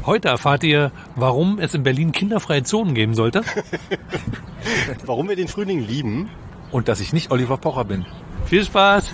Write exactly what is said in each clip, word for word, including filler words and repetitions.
Heute erfahrt ihr, warum es in Berlin kinderfreie Zonen geben sollte. Warum wir den Frühling lieben. Und dass ich nicht Oliver Pocher bin. Viel Spaß!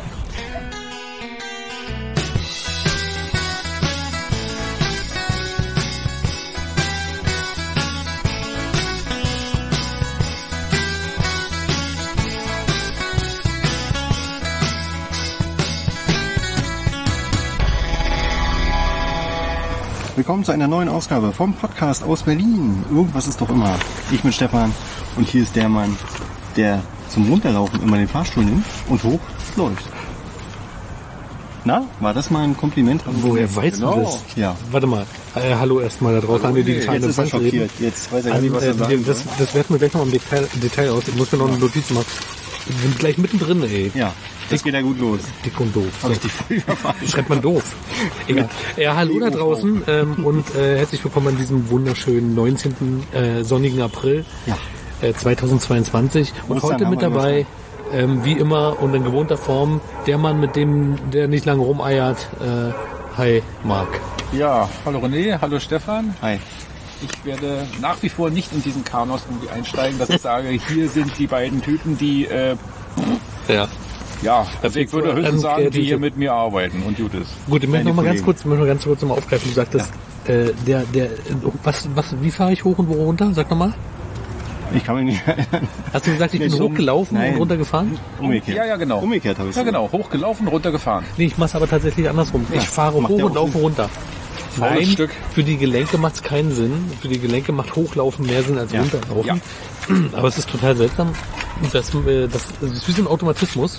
Willkommen zu einer neuen Ausgabe vom Podcast aus Berlin. Irgendwas ist doch immer. Ich bin Stefan und hier ist der Mann, der zum Runterlaufen immer den Fahrstuhl nimmt und hoch läuft. Na, war das mal ein Kompliment? Woher weißt genau. du das? Ja. Warte mal, äh, hallo erstmal da draußen an die digitalen Jetzt ist er Empfangsgeräten. schockiert. Jetzt weiß er gar nicht, was er Ähm, sagt. äh, das, das werten wir gleich noch im Detail, Detail aus. Ich muss mir noch eine Notiz machen. Wir sind gleich mittendrin, ey. Ja, das geht ja gut los. Dick und doof. Habe ich die früher falsch. Schreibt man doof. Egal. Ja, hallo da draußen ähm, und äh, herzlich willkommen an diesem wunderschönen neunzehnten Äh, sonnigen April Ja. äh, zweitausendzweiundzwanzig. Und Ostern heute haben mit wir dabei, ähm, wie immer und in gewohnter Form, der Mann, mit dem der nicht lange rumeiert. Äh, hi, Marc. Ja, hallo René, hallo Stefan. Hi. Ich werde nach wie vor nicht in diesen Kanos irgendwie einsteigen, dass ich sage, hier sind die beiden Typen, die, äh, Ja. ja, also ich würde höchstens Ähm, sagen, die Kreative. hier mit mir arbeiten und gut ist. Gut, ich möchte Meine noch mal ganz Kollegen. kurz, ich möchte noch ganz kurz noch mal aufgreifen. Du sagtest, äh, der, der, was, was, wie fahre ich hoch und wo runter? Sag noch mal. Ich kann mich nicht erinnern. Hast du gesagt, ich Nee, bin so- hochgelaufen Nein. und runtergefahren? Umgekehrt. Ja, ja, genau. Umgekehrt habe ich Ja, genau, hochgelaufen, runtergefahren. Nee, ich mach's aber tatsächlich andersrum. Ja, Ich fahre macht hoch ja und auch laufe Sinn. runter. Faules Nein, Stück. für die Gelenke macht's keinen Sinn. Für die Gelenke macht Hochlaufen mehr Sinn als Ja. runterlaufen. Aber es ist total seltsam. Das, äh, das, das ist wie so ein Automatismus.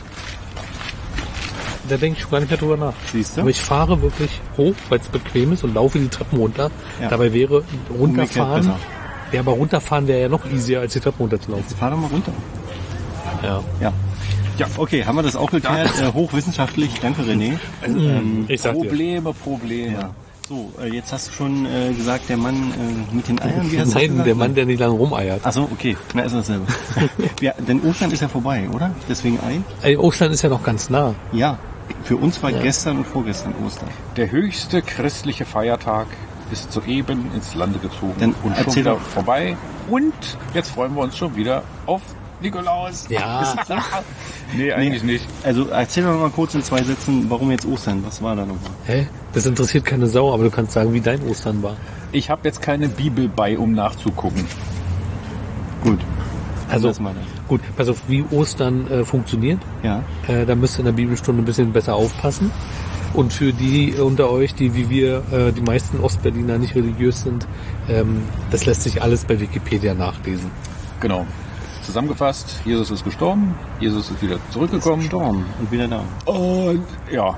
Da denke ich schon gar nicht mehr drüber nach. Siehst du? Aber ich fahre wirklich hoch, weil es bequem ist und laufe die Treppen runter. Ja. Dabei wäre runterfahren. besser. Ja, aber runterfahren wäre ja noch easier, als die Treppen runterzulaufen. Fahr doch mal runter. Ja. Ja. Ja, okay, haben wir das auch geklärt. Äh, hochwissenschaftlich. Danke, René. Ähm, Ich sag dir. Probleme, Probleme. ja. So, äh, jetzt hast du schon äh, gesagt, der Mann äh, mit den Eiern. Wie hast du Nein, gesagt? der Mann, der nicht lange rumeiert. Ach so, okay. Na, ist dasselbe. Ja, denn Ostern ist ja vorbei, oder? Deswegen Ei? Ey, Ostern ist ja noch ganz nah. Ja. Für uns war Ja. gestern und vorgestern Ostern. Der höchste christliche Feiertag ist soeben ins Lande gezogen Dann und schon erzähl wieder doch. vorbei. Und jetzt freuen wir uns schon wieder auf Nikolaus. Ja. Nee, eigentlich nicht. Also erzähl doch mal kurz in zwei Sätzen, warum jetzt Ostern? Was war da nochmal? Hä? Das interessiert keine Sau, aber du kannst sagen, wie dein Ostern war. Ich habe jetzt keine Bibel bei, um nachzugucken. Gut. Also, Das mal das. gut, pass auf, wie Ostern äh, funktioniert. Ja. Äh, da müsst ihr in der Bibelstunde ein bisschen besser aufpassen. Und für die unter euch, die wie wir, äh, die meisten Ostberliner nicht religiös sind, ähm, das lässt sich alles bei Wikipedia nachlesen. Genau. Zusammengefasst, Jesus ist gestorben, Jesus ist wieder zurückgekommen. Gestorben und wieder da. Und ja,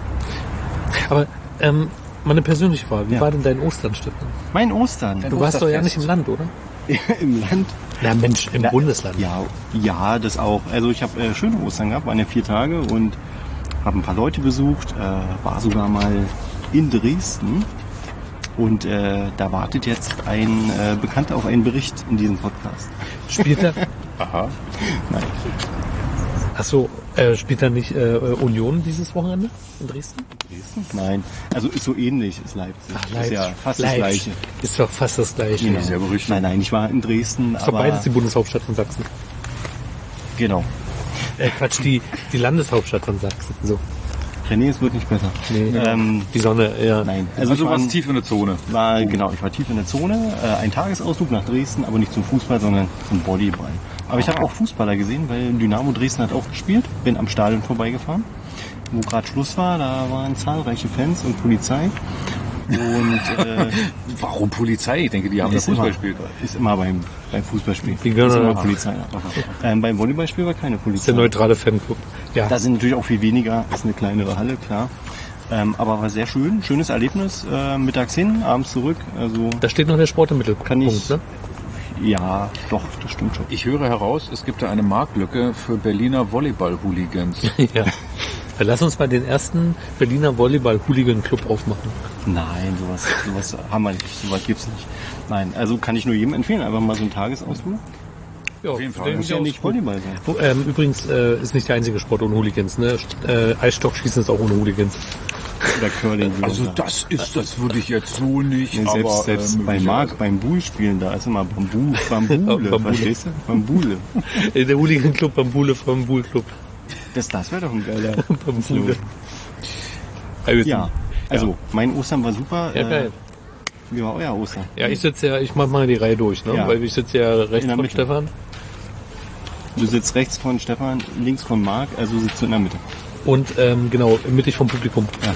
Aber ähm, meine persönliche Frage, wie Ja. war denn dein Ostern, Stefan? Mein Ostern. Du warst doch ja Osterfest. nicht im Land, oder? Im Land. Na Mensch, im Na, Bundesland. Ja, ja, das auch. Also ich habe äh, schöne Ostern gehabt, waren ja vier Tage und habe ein paar Leute besucht, äh, war sogar mal in Dresden und äh, da wartet jetzt ein äh, Bekannter auf einen Bericht in diesem Podcast. Spielt er, aha. Nein. achso, äh, spielt er nicht äh, Union dieses Wochenende in Dresden? Dresden? Nein. Also ist so ähnlich, ist Leipzig. Ach, Ist ja fast Leipzig. das Gleiche. Ist doch fast das Gleiche. Genau. Sehr berüchtigt. Nein, nein, ich war in Dresden, Ist doch aber beides die Bundeshauptstadt von Sachsen. genau. Äh, Quatsch, die, die Landeshauptstadt von Sachsen. So. René, es wird nicht besser. Nee. Ähm, Die Sonne, ja. nein, Also, ich du war, warst tief in der Zone. war genau, ich war tief in der Zone. Äh, ein Tagesausflug nach Dresden, aber nicht zum Fußball, sondern zum Volleyball. Aber ich habe auch Fußballer gesehen, weil Dynamo Dresden hat auch gespielt. Bin am Stadion vorbeigefahren, wo gerade Schluss war. Da waren zahlreiche Fans und Polizei. Und äh, Warum Polizei? Ich denke, die haben das ist, immer, Fußball gespielt. ist immer beim, beim Fußballspiel. Die gehören ist immer danach. Polizei. Ähm, beim Volleyballspiel war keine Das ist Polizei. der neutrale Fanclub. Ja. Da sind natürlich auch viel weniger, ist eine kleinere Halle, klar. Ähm, aber war sehr schön, schönes Erlebnis. Äh, mittags hin, abends zurück. Also Da steht noch der Sport im Mittelpunkt. Kann ich- Ne? ja, doch, das stimmt schon. Ich höre heraus, es gibt da eine Marktlücke für Berliner Volleyball-Hooligans. Ja. Dann lass uns mal den ersten Berliner Volleyball-Hooligan-Club aufmachen. Nein, sowas, sowas haben wir nicht, sowas gibt's nicht. Nein, also kann ich nur jedem empfehlen, einfach mal so einen Tagesausflug. Ja, Auf jeden Fall. den Muss ich ja auch nicht gut. Volleyball sein. Wo, ähm, übrigens äh, ist nicht der einzige Sport ohne Hooligans. Ne? St- Äh, Eisstockschießen ist auch ohne Hooligans. Oder Curling. wie man Also sagt. das ist, das würde ich jetzt so nicht, Ja, aber selbst selbst ähm, bei Marc, beim Buhl-Spielen, da ist immer Bambu, Bambule, Bambule. verstehst du? Bambule. Der Hooligan Club Bambule vom Bull Club. Das, das wäre doch ein geiler Bambule. Ja, also mein Ostern war super. Ja, geil. Äh, wie war euer Ostern? Ja, ich sitze ja, ich mach mal die Reihe durch, ne? Ja. Weil ich sitze ja rechts In der von Mitte. Stefan. Du sitzt rechts von Stefan, links von Marc, also sitzt du in der Mitte. Und ähm, genau, mittig vom Publikum. Ja.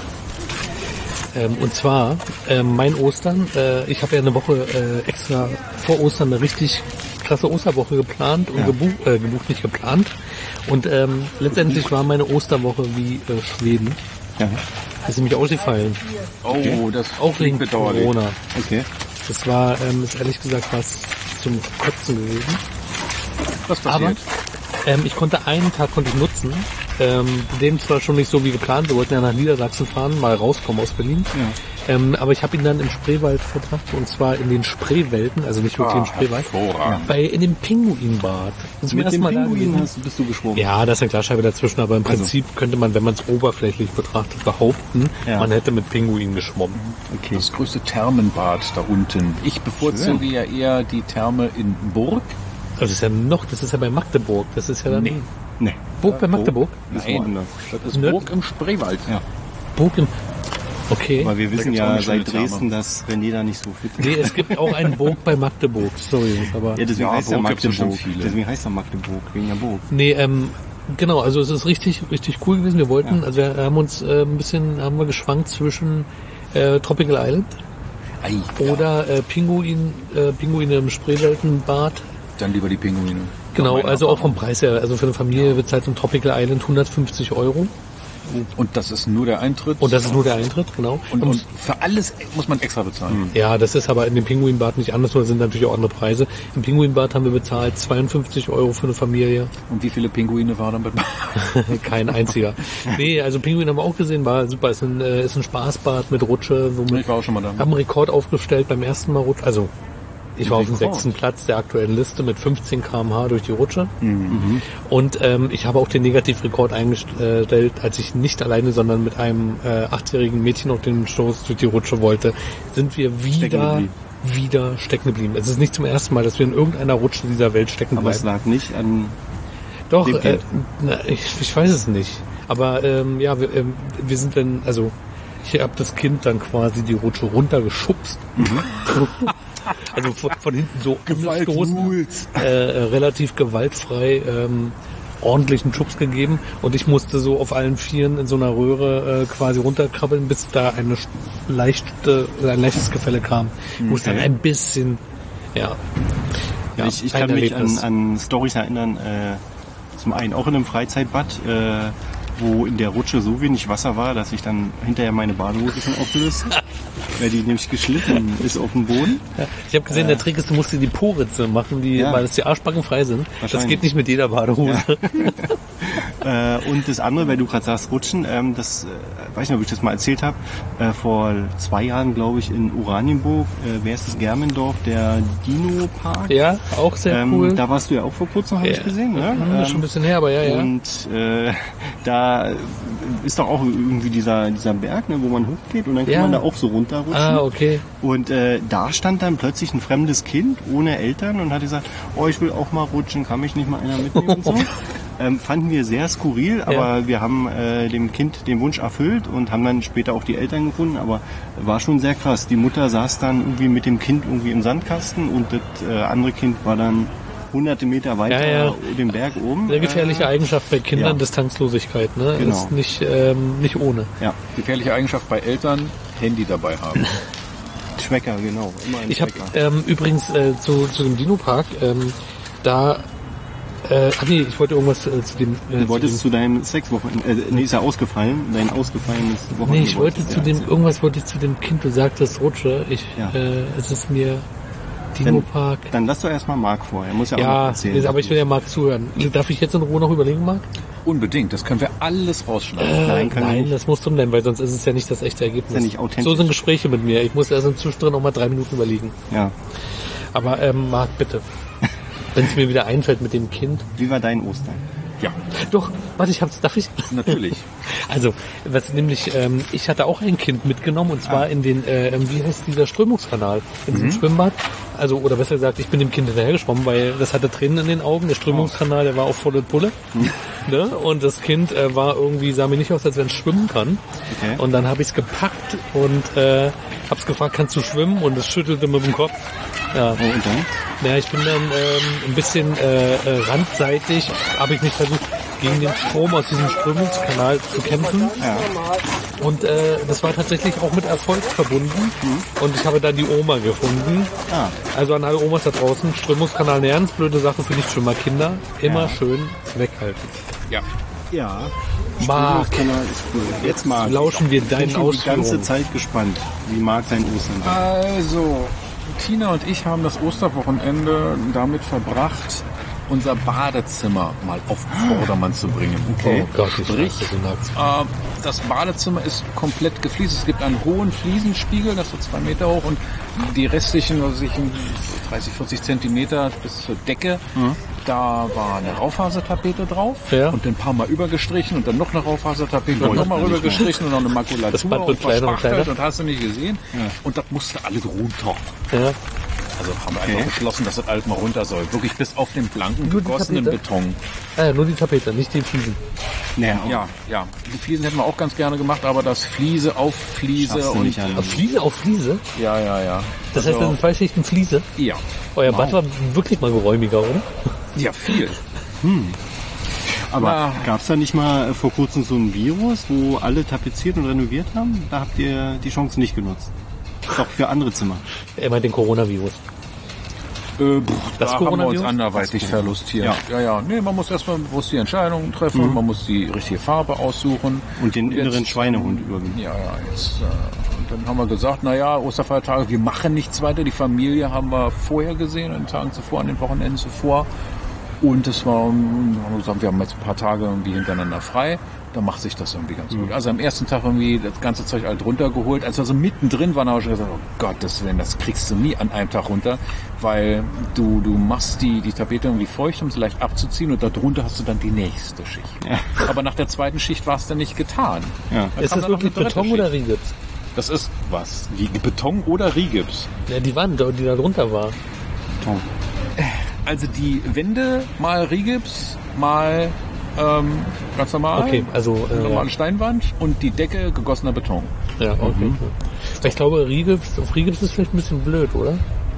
Ähm, und zwar, ähm, mein Ostern, äh, ich habe ja eine Woche äh, extra vor Ostern eine richtig krasse Osterwoche geplant und Ja. gebucht, äh, gebucht, nicht geplant. Und ähm, letztendlich war meine Osterwoche wie äh, Schweden. Ja. Das ist nämlich ausgefallen. Oh, das Auch wegen klingt bedauerlich. Corona. Okay. Das war, ähm, ist ehrlich gesagt was zum Kotzen gewesen. Was passiert? Aber ähm, ich konnte einen Tag konnte ich nutzen. Ähm, dem zwar schon nicht so wie geplant, wir wollten ja nach Niedersachsen fahren, mal rauskommen aus Berlin. Ja. Ähm, aber ich habe ihn dann im Spreewald verbracht und zwar in den Spreewelten, also nicht wirklich im Spreewald, hervorragend. bei in dem Pinguinbad. Und zum Mit ersten dem Mal da Pinguin gewesen. hast, bist du geschwommen. Ja, da ist eine Glasscheibe dazwischen, aber im Also. Prinzip könnte man, wenn man es oberflächlich betrachtet, behaupten, Ja. man hätte mit Pinguinen geschwommen. Okay. Das größte Thermenbad da unten. Ich bevorzuge ja eher die Therme in Burg. Das ist ja noch, das ist ja bei Magdeburg. Das ist ja dann Nee. Nee. Burg bei Magdeburg. Ist Nein, woanders. das ist Nördlich- Burg im Spreewald. Ja. Burg im... Okay. Aber wir Da wissen gibt's auch ja eine schöne seit Therme. Dresden, dass René da nicht so fit ist. Nee, es gibt auch einen Burg bei Magdeburg. Sorry, Jungs, aber... Ja, deswegen Ja, heißt er Burg gibt's bestimmt Magdeburg. viele. Deswegen heißt er Magdeburg, wegen der Burg. Nee, ähm, genau, also es ist richtig, richtig cool gewesen. Wir wollten, Ja. also wir haben uns äh, ein bisschen, haben wir geschwankt zwischen äh, Tropical Island Ei, oder äh, Pinguin, äh, Pinguine im Spreeweltenbad. dann lieber die Pinguine. Genau, Meine also auch vom Erfahrung. Preis her, also für eine Familie wird halt so ein Tropical Island hundertfünfzig Euro. Und das ist nur der Eintritt. Und das ist nur der Eintritt, genau. und, Man und für alles muss man extra bezahlen. Ja, das ist aber in dem Pinguinbad nicht anders, da sind natürlich auch andere Preise. Im Pinguinbad haben wir bezahlt zweiundfünfzig Euro für eine Familie. Und wie viele Pinguine waren dann mit? Kein einziger. Nee, also Pinguin haben wir auch gesehen, war super. Ist ein, äh, ist ein Spaßbad mit Rutsche. Wo wir Ich war auch schon mal da. haben einen Rekord aufgestellt beim ersten Mal Rutsch. Also ich war auf dem Rekord? sechsten Platz der aktuellen Liste mit fünfzehn Kilometer pro Stunde durch die Rutsche. Und ähm, ich habe auch den Negativrekord eingestellt, als ich nicht alleine, sondern mit einem äh, achtjährigen Mädchen auf den Stoß durch die Rutsche wollte, sind wir wieder, geblieben. wieder stecken geblieben. Es ist nicht zum ersten Mal, dass wir in irgendeiner Rutsche dieser Welt stecken Aber es bleiben. lag nicht an... Doch, dem äh, Kind. na, ich, ich weiß es nicht. Aber ähm, ja, wir, ähm, wir sind dann, also ich habe das Kind dann quasi die Rutsche runtergeschubst. Also von, von hinten so umgestoßen, äh, äh, relativ gewaltfrei ähm, ordentlichen Schubs gegeben und ich musste so auf allen Vieren in so einer Röhre äh, quasi runterkrabbeln, bis da eine sch- leichte, ein leichtes Gefälle kam. Ich musste dann Okay. ein bisschen, ja. ja ich ich ein kann mich an, Erlebnis. an Storys erinnern, äh, zum einen auch in einem Freizeitbad, äh, wo in der Rutsche so wenig Wasser war, dass ich dann hinterher meine Badehose schon aufgelöst habe, weil die nämlich geschliffen ist auf dem Boden. Ja, ich habe gesehen, der Trick ist, du musst dir die Poritze machen, die, Ja. weil es die Arschbacken frei sind. Das Wahrscheinlich. geht nicht mit jeder Badehose. Äh, und das andere, weil du gerade sagst, Rutschen, ähm, das, äh, weiß nicht, ob ich das mal erzählt habe, äh, vor zwei Jahren, glaube ich, in Oranienburg, äh, wer ist das, Germendorf, der Dino-Park. Ja, auch sehr Ähm, cool. Da warst du ja auch vor kurzem, habe Ja. ich gesehen. Ne? Hm, das ist schon ein bisschen her, aber ja, ja. Und äh, da ist doch auch irgendwie dieser, dieser Berg, ne, wo man hochgeht und dann kann Ja. man da auch so runterrutschen. Ah, okay. Und äh, da stand dann plötzlich ein fremdes Kind ohne Eltern und hat gesagt, oh, ich will auch mal rutschen, kann mich nicht mal einer mitnehmen und so. Ähm, fanden wir sehr skurril, aber wir haben äh, dem Kind den Wunsch erfüllt und haben dann später auch die Eltern gefunden, aber war schon sehr krass. Die Mutter saß dann irgendwie mit dem Kind irgendwie im Sandkasten und das äh, andere Kind war dann hunderte Meter weiter Ja, ja. den Berg oben. Sehr gefährliche Äh, Eigenschaft bei Kindern, ja. Distanzlosigkeit, ne? Genau. Ist nicht, ähm, nicht ohne. Ja, Gefährliche Eigenschaft bei Eltern, Handy dabei haben. Schmecker, genau. Immer ein Ich habe Schmecker. ähm, übrigens äh, zu, zu dem Dino-Park, ähm, da, äh, ach nee, ich wollte irgendwas äh, zu dem... Äh, Du wolltest zu zu deinem Sexwochenende, äh, nee, ist ja ausgefallen, dein ausgefallenes dem, Wochenende. Nee, ich wollte wolltest du zu ja dem, erzählen. irgendwas wollte ich zu dem Kind, du sagtest Rutsche, ich, Ja. äh, es ist mir Dino-Park... Dann lass doch erstmal Marc vor, er muss ja, auch noch Ja, erzählen. aber ich will ja Marc zuhören. Darf ich jetzt in Ruhe noch überlegen, Marc? Unbedingt, das können wir alles rausschneiden. Äh, Nein, können wir nein, nicht. das muss drin bleiben, weil sonst ist es ja nicht das echte Ergebnis. Ist ja nicht authentisch. So sind Gespräche mit mir. Ich muss erst zwischendrin noch mal drei Minuten überlegen. Ja. Aber ähm, Marc, bitte. Wenn es mir wieder einfällt mit dem Kind. Wie war dein Ostern? Ja, Doch, warte, ich hab's, darf ich? natürlich. Also, was nämlich, ähm, ich hatte auch ein Kind mitgenommen und zwar ah. in den, äh, wie heißt dieser Strömungskanal? In diesem mhm. Schwimmbad. Also, oder besser gesagt, ich bin dem Kind hinterhergeschwommen, weil das hatte Tränen in den Augen. Der Strömungskanal, der war auf volle Pulle. Mhm. Ne? Und das Kind äh, war irgendwie, sah mir nicht aus, als wenn es schwimmen kann. Okay. Und dann habe ich es gepackt und äh, habe es gefragt, kannst du schwimmen? Und es schüttelte mit dem Kopf. Ja. Oh, und dann? Ja, ich bin dann ähm, ein bisschen äh, äh, randseitig, habe ich mich versucht, gegen den Strom aus diesem Strömungskanal zu kämpfen. Ja. Und äh, das war tatsächlich auch mit Erfolg verbunden. Mhm. Und ich habe dann die Oma gefunden. Ah. Also an alle Omas da draußen, Strömungskanal eine ganz blöde Sache für Nichtschwimmerkinder. Immer ja. schön weghalten. Ja. Ja. Marc, ist cool. Jetzt Marc, lauschen wir deinen Ausführungen. Ich bin die ganze Zeit gespannt, wie Marc sein Ostern wird. Also, Tina und ich haben das Osterwochenende damit verbracht, unser Badezimmer mal auf den Vordermann zu bringen. Okay. Oh Gott, Sprich, äh, das Badezimmer ist komplett gefliest. Es gibt einen hohen Fliesenspiegel, das ist so zwei Meter hoch und die restlichen, also dreißig, vierzig Zentimeter bis zur Decke, mhm. da war eine Raufasertapete drauf ja. und ein paar Mal übergestrichen und dann noch eine Raufasertapete und nochmal rübergestrichen und noch eine Makulatur das Bad wird und kleiner und kleiner. Und hast du nicht gesehen. Ja. Und das musste alles runter. Ja. Also haben wir okay. einfach beschlossen, dass das alles mal runter soll. Wirklich bis auf den blanken, gegossenen Beton. Ah, ja, nur die Tapete, nicht die Fliesen. Ja, ja, ja. Die Fliesen hätten wir auch ganz gerne gemacht, aber das Fliese auf Fliese und nicht an. Fliese auf Fliese? Ja, ja, ja. Das heißt, das sind zwei Schichten Fliese? Ja. Euer wow. Bad war wirklich mal geräumiger, oder? Ja, viel. Hm. Aber gab es da nicht mal vor kurzem so ein Virus, wo alle tapeziert und renoviert haben? Da habt ihr die Chance nicht genutzt. Doch für andere Zimmer. Er meint den Coronavirus. Äh, pff, das da haben wir uns anderweitig verlustiert. Ja. ja, ja. Nee, man muss erstmal bewusst die Entscheidungen treffen, mhm. man muss die richtige Farbe aussuchen. Und den inneren jetzt, Schweinehund überwinden. Ja, ja, jetzt, äh, und dann haben wir gesagt, naja, Osterfeiertage, wir machen nichts weiter. Die Familie haben wir vorher gesehen, an den Tagen zuvor, an den Wochenenden zuvor. Und es war, haben wir gesagt, wir haben jetzt ein paar Tage irgendwie hintereinander frei. Da macht sich das irgendwie ganz gut. Also am ersten Tag irgendwie das ganze Zeug halt runtergeholt. Als wir so mittendrin waren, habe ich schon gesagt, oh Gottes Willen, das kriegst du nie an einem Tag runter, weil du, du machst die, die Tapete irgendwie feucht, um sie leicht abzuziehen und darunter hast du dann die nächste Schicht. Ja. Aber nach der zweiten Schicht war es dann nicht getan. Ja. Ist das wirklich Beton oder Rigips? Das ist was? Wie Beton oder Rigips? Ja, die Wand, die da drunter war. Beton. Also die Wände mal Rigips, mal ähm, ganz normal. Okay, also äh, normale Steinwand und die Decke gegossener Beton. Ja, okay. Mhm. Ich glaube, Rigips, auf Rigips ist vielleicht ein bisschen blöd, oder?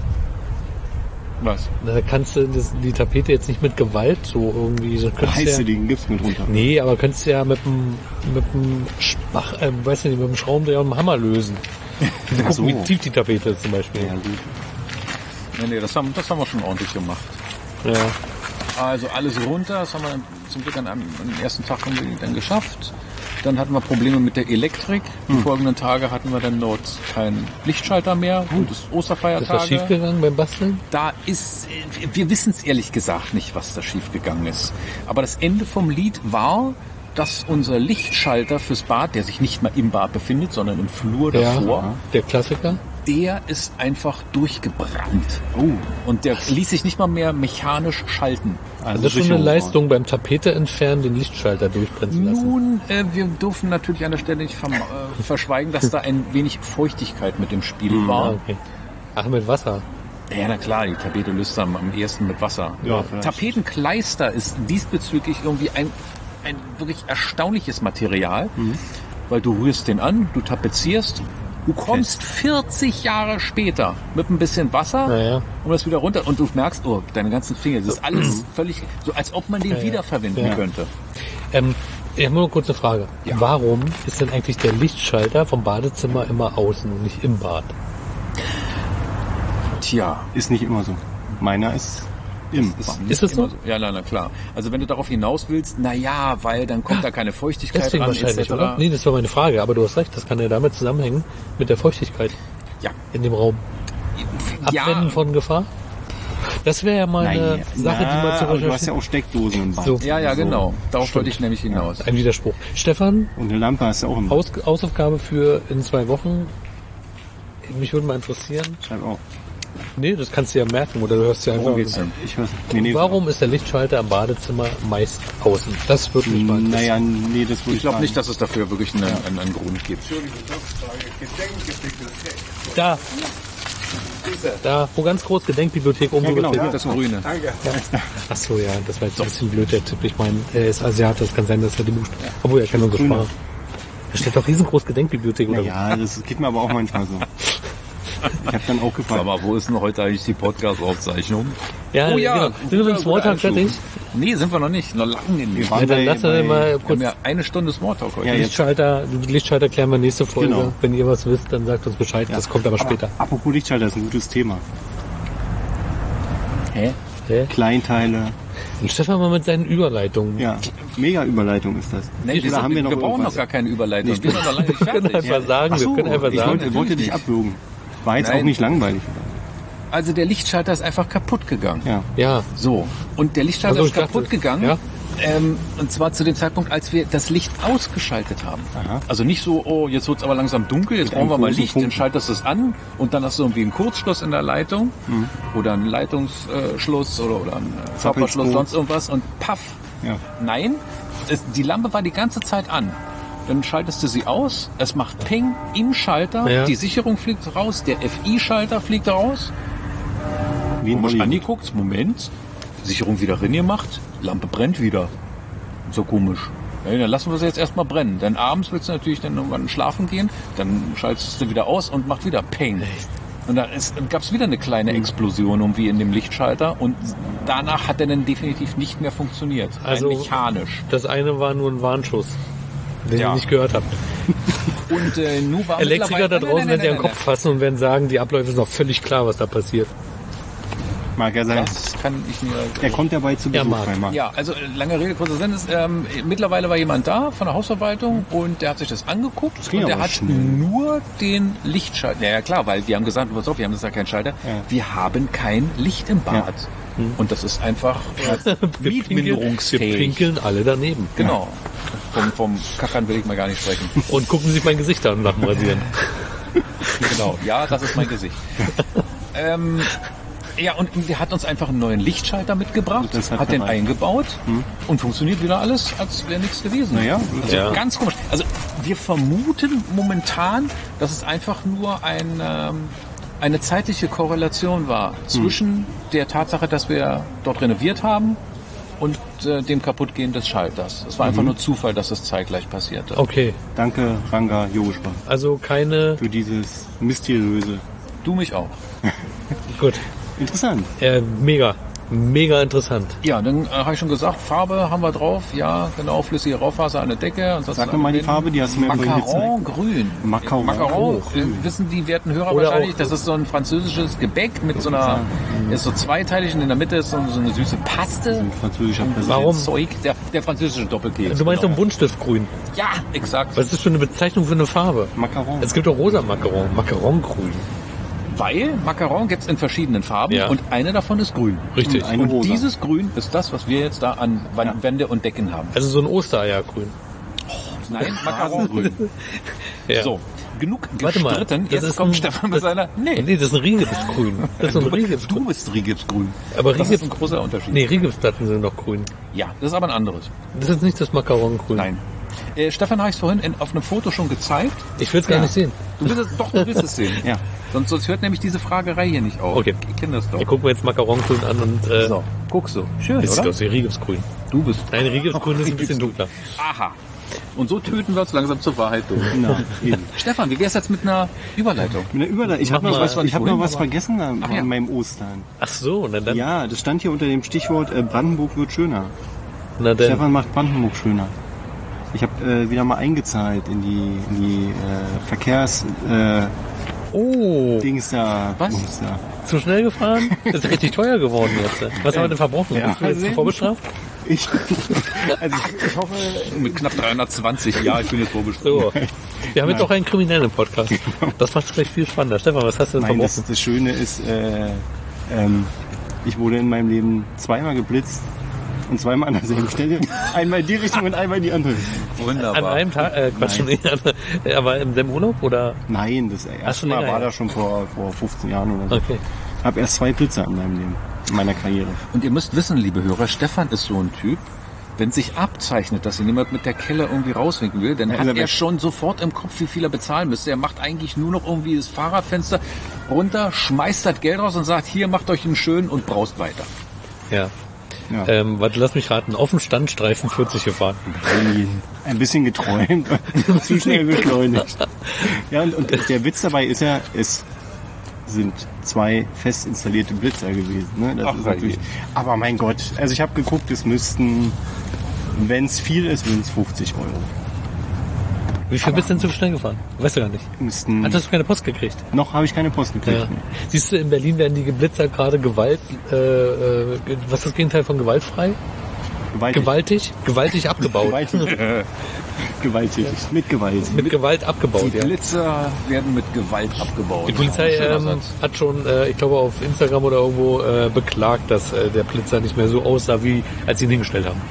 Was? Da kannst du das, die Tapete jetzt nicht mit Gewalt so irgendwie. So heißt du den Gips mit runter? Nee, aber könntest du ja mit dem mit dem Spach, äh, weiß nicht, mit dem Schraubendreher und dem Hammer lösen. Also gucken, so. Wie tief die Tapete ist zum Beispiel. Ja, gut. Nee, nee, das haben, das haben wir schon ordentlich gemacht. Ja. Also alles runter, das haben wir zum Glück an einem, am ersten Tag dann geschafft. Dann hatten wir Probleme mit der Elektrik. Die hm. folgenden Tage hatten wir dann dort keinen Lichtschalter mehr. Und das Osterfeiertage. Ist was schiefgegangen beim Basteln? Da ist, wir wissen es ehrlich gesagt nicht, was da schiefgegangen ist. Aber das Ende vom Lied war, dass unser Lichtschalter fürs Bad, der sich nicht mal im Bad befindet, sondern im Flur davor. Ja, der Klassiker. Der ist einfach durchgebrannt. Oh. Und der ließ sich nicht mal mehr mechanisch schalten. Also das ist schon eine Leistung beim Tapete entfernen, den Lichtschalter durchbrennen zu lassen. Nun, äh, wir dürfen natürlich an der Stelle nicht verm- äh, verschweigen, dass da ein wenig Feuchtigkeit mit dem Spiel mhm. war. Okay. Ach, mit Wasser? Ja, na klar, die Tapete löst am, am ehesten mit Wasser. Ja, Tapetenkleister ist diesbezüglich irgendwie ein, ein wirklich erstaunliches Material, mhm. weil du rührst den an, du tapezierst. Du kommst vierzig Jahre später mit ein bisschen Wasser ja, ja. und das wieder runter und du merkst, oh, deine ganzen Finger, das ist alles völlig so, als ob man den ja, wiederverwenden ja. könnte. Ähm, ich habe nur eine kurze Frage. Ja. Warum ist denn eigentlich der Lichtschalter vom Badezimmer immer außen und nicht im Bad? Tja. Ist nicht immer so. Meiner ist im ist, Bad. Ist das so? so? Ja, na, na klar. Also wenn du darauf hinaus willst, na ja, weil dann kommt da keine Feuchtigkeit Deswegen ran, wahrscheinlich, et cetera. Oder? Nee, das war meine Frage, aber du hast recht, das kann ja damit zusammenhängen mit der Feuchtigkeit ja. in dem Raum. Ja. Abwenden von Gefahr? Das wäre ja mal eine Nein, Sache, na, die man zu recherchieren. Du hast ja auch Steckdosen im Bad. So. Ja, ja, genau. Darauf Stimmt. wollte ich nämlich hinaus. Ein Widerspruch. Stefan? Und eine Lampe hast du auch im Bad. Haus, Hausaufgabe für in zwei Wochen. Mich würde mal interessieren. Schreib auf. Nee, das kannst du ja merken oder du hörst ja einfach. Worum geht's denn? Ich weiß nee, nee, Warum ist der Lichtschalter im Badezimmer meist außen? Das würde mich mal Naja, interessieren. nee, das würde Ich glaube nicht, dass es dafür wirklich einen, einen, einen Grund gibt. Da. Da, wo ganz groß Gedenkbibliothek oben Ja, genau, drüber ja. Das Grüne. Ach so, ja, das war jetzt ein bisschen blöd, der Tipp. Ich meine, er ist Asiate, es kann sein, dass er die Buch... Obwohl, er kann nur so Grüne. sparen. Da steht doch riesengroß Gedenkbibliothek oder Ja, das geht mir aber auch manchmal so. Ich habe dann auch gefragt. Aber wo ist denn heute eigentlich die Podcast-Aufzeichnung? Ja, Oh ja, genau. Sind wir mit dem Smalltalk fertig? Nee, sind wir noch nicht. Noch lange nicht. Wir waren Ja, dann bei- lass uns bei- mal Wir kurz haben ja eine Stunde Smalltalk heute. Ja, jetzt- Lichtschalter, die Lichtschalter klären wir nächste Folge. Genau. Wenn ihr was wisst, dann sagt uns Bescheid. Das kommt aber später. Apropos Lichtschalter, ist ein gutes Thema. Hä? Hä? Kleinteile. Und Stefan mal mit seinen Überleitungen. Ja, mega Überleitung ist das. Nee, wir, Oder sind, haben wir noch wir brauchen irgendwas? noch gar keine Überleitung. Nicht. Wir sind noch lange nicht Wir können fertig. einfach sagen, Ach wir so, können einfach ich sagen. wollte, wollte natürlich dich nicht. abwürgen. War jetzt Nein. auch nicht langweilig. Also der Lichtschalter ist einfach kaputt gegangen. Ja. Ja, So. Und der Lichtschalter Also ist ich dachte- kaputt gegangen. ja. Ähm, und zwar zu dem Zeitpunkt, als wir das Licht ausgeschaltet haben. Aha. Also nicht so, oh, jetzt wird es aber langsam dunkel, jetzt Mit brauchen wir einem mal großen Licht, dann Funken. schaltest du es an und dann hast du irgendwie einen Kurzschluss in der Leitung oder einen Leitungsschluss oder, oder einen äh, Körperschluss, Zappelst du. sonst irgendwas und paff. Ja. Nein, es, die Lampe war die ganze Zeit an. Dann schaltest du sie aus, es macht Ping im Schalter, Ja. die Sicherung fliegt raus, der F I-Schalter fliegt raus. Wie ein Komisch Hollywood. angeguckt, Moment, Sicherung wieder rein gemacht, Lampe brennt wieder. So komisch. Ja, dann lassen wir sie jetzt erstmal brennen. Dann abends willst du natürlich dann irgendwann schlafen gehen, dann schaltest du wieder aus und macht wieder Peng. Und dann gab es wieder eine kleine Explosion irgendwie in dem Lichtschalter und danach hat er dann definitiv nicht mehr funktioniert. Also- Rein mechanisch. das eine war nur ein Warnschuss, den Ja. ihr nicht gehört habt. Und äh, nun war Elektriker da mittlerweile- draußen, wenn sie Nein, an den nein, Kopf fassen und werden sagen, die Abläufe sind noch völlig klar, was da passiert. Mag ja nein, sein. nein. Das kann ich mir... Er kommt ja bald zu Ja, Besuch Marc. bei Marc. Ja, also äh, lange Rede, kurzer Sinn ist, ähm, mittlerweile war jemand da von der Hausverwaltung und der hat sich das angeguckt ging und der aber hat schnell. nur den Lichtschalter, ja, ja klar, weil wir haben gesagt, pass auf, wir haben das ja keinen Schalter, Ja. wir haben kein Licht im Bad. Und das ist einfach äh, Wir mietminderungsfähig. pinkeln alle daneben. Genau. Vom, vom Kackern will ich mal gar nicht sprechen. Und gucken sich mein Gesicht an nach dem Rasieren. Genau, ja, das ist mein Gesicht. ähm, ja, und der hat uns einfach einen neuen Lichtschalter mitgebracht, Das hat, hat den er. eingebaut und funktioniert wieder alles, als wäre nichts gewesen. Naja, also Ja. ganz komisch. Also wir vermuten momentan, dass es einfach nur ein, ähm, eine zeitliche Korrelation war zwischen der Tatsache, dass wir dort renoviert haben und äh, dem Kaputtgehen des Schalters. Es war einfach nur Zufall, dass es zeitgleich passierte. Okay, danke Ranga Yogeshwar also keine... für dieses mysteriöse. Du mich auch. Gut, Interessant. äh, mega, mega interessant. Ja, dann äh, habe ich schon gesagt, Farbe haben wir drauf. Ja, genau, flüssige Raufaser an der Decke. Und Sag doch mal die Farbe, die hast du mir vorhin Macaron grün. Macaron. Macaron. Oh, Äh, wissen die werten Hörer Oder wahrscheinlich, auch- das ist so ein französisches Gebäck mit so einer, ist so zweiteilig und in der Mitte ist so, so eine süße Paste. Ein französischer Präsident. Warum? Zeug, der, der französische Doppelkeks. Du meinst so ein genau. Buntstiftgrün. Ja, exakt. Was ist das für eine Bezeichnung für eine Farbe? Macaron. Es gibt auch rosa Macaron, Macarongrün. Weil Macaron gibt es in verschiedenen Farben Ja. und eine davon ist grün. Richtig. Und eine Und rosa. dieses Grün ist das, was wir jetzt da an Wand- Wände und Decken haben. Also so ein Ostereiergrün. Nein, Macarongrün. Ja. So, genug Warte mal, gestritten. das Jetzt ist kommt ein- Stefan mit das- seiner... Nee, Nee, das ist ein Rigipsgrün. Das ist ein du Rigipsgrün. bist Rigipsgrün. Aber Das ist Rigips, ein großer Unterschied. nee, Rigipsplatten sind noch grün. Ja, das ist aber ein anderes. Das ist nicht das Macarongrün. Nein. Äh, Stefan habe ich es vorhin in, auf einem Foto schon gezeigt. Ich will es gar Ja. nicht sehen. Du willst es, doch, du willst es sehen. Ja. Sonst, sonst hört nämlich diese Fragerei hier nicht auf. Okay. Ich kenne das doch. Wir gucken jetzt Macarongrün an und äh, So, guck so. Schön, das sieht oder? aus wie Rigipsgrün. Du bist... Nein, Rigipsgrün ist ein bisschen dunkler. Aha. Und so töten wir uns langsam zur Wahrheit durch. Na, eben. Stefan, wie wär's jetzt mit einer Überleitung? Mit der Überleitung. Ich habe Mach noch, mal. was, ich hab noch vorhin, was aber- vergessen an, Ach ja. an meinem Ostern. Ach so, na dann. Ja, das stand hier unter dem Stichwort äh, Brandenburg wird schöner. Na dann. Stefan macht Brandenburg schöner. Ich habe äh, wieder mal eingezahlt in die, in die äh, Verkehrs... Äh, Oh, Dings da. Was? Dings da. zu schnell gefahren? Das ist richtig teuer geworden jetzt. Was haben wir denn verbrochen? Ja. Bist du jetzt vorbestraft? Ich, also ich, ich hoffe... Mit knapp dreihundertzwanzig. Ja, ich bin jetzt vorbestraft. So. Wir haben jetzt auch einen Kriminellen im Podcast. Das macht es gleich viel spannender. Stefan, was hast du denn Nein, das, verbrochen? das Schöne ist, äh, ähm, ich wurde in meinem Leben zweimal geblitzt. Und zweimal an derselben Stelle. Einmal in die Richtung und einmal in die andere. Wunderbar. An einem Tag, äh, Quatsch, nee, aber im selben Urlaub oder? Nein, das Ach, erste schon Mal länger war her. das schon vor, vor fünfzehn Jahren oder so. Okay. Habe erst zwei Blitzer in meinem Leben, in meiner Karriere. Und ihr müsst wissen, liebe Hörer, Stefan ist so ein Typ, wenn sich abzeichnet, dass ihn jemand mit der Kelle irgendwie rauswinken will, dann Ja, hat ist er er weg. schon sofort im Kopf, wie viel er bezahlen müsste. Er macht eigentlich nur noch irgendwie das Fahrradfenster runter, schmeißt das Geld raus und sagt, hier, macht euch einen schönen und braust weiter. Ja. Ja. Ähm, warte, lass mich raten. Auf dem Standstreifen vierzig gefahren. Ein bisschen geträumt, zu schnell beschleunigt. Ja, und, und der Witz dabei ist ja, es sind zwei fest installierte Blitzer gewesen. Ne? Das Ach, ist natürlich, aber mein Gott, also ich habe geguckt, es müssten, wenn es viel ist, sind es fünfzig Euro. Wie viel bist du denn zu schnell gefahren? Weißt du gar nicht. Müssten, Hattest du keine Post gekriegt? noch habe ich keine Post gekriegt. Ja. Siehst du, in Berlin werden die Blitzer gerade Gewalt, äh, äh, was ist das Gegenteil von gewaltfrei? Gewaltig. Gewaltig? Gewaltig abgebaut. Gewaltig. Gewalttätig. Mit Gewalt. Mit Gewalt abgebaut, Die ja. Blitzer werden mit Gewalt abgebaut. Die Polizei Schöner ähm, Satz. hat schon, äh, ich glaube, auf Instagram oder irgendwo äh, beklagt, dass äh, der Blitzer nicht mehr so aussah, wie als sie ihn hingestellt haben.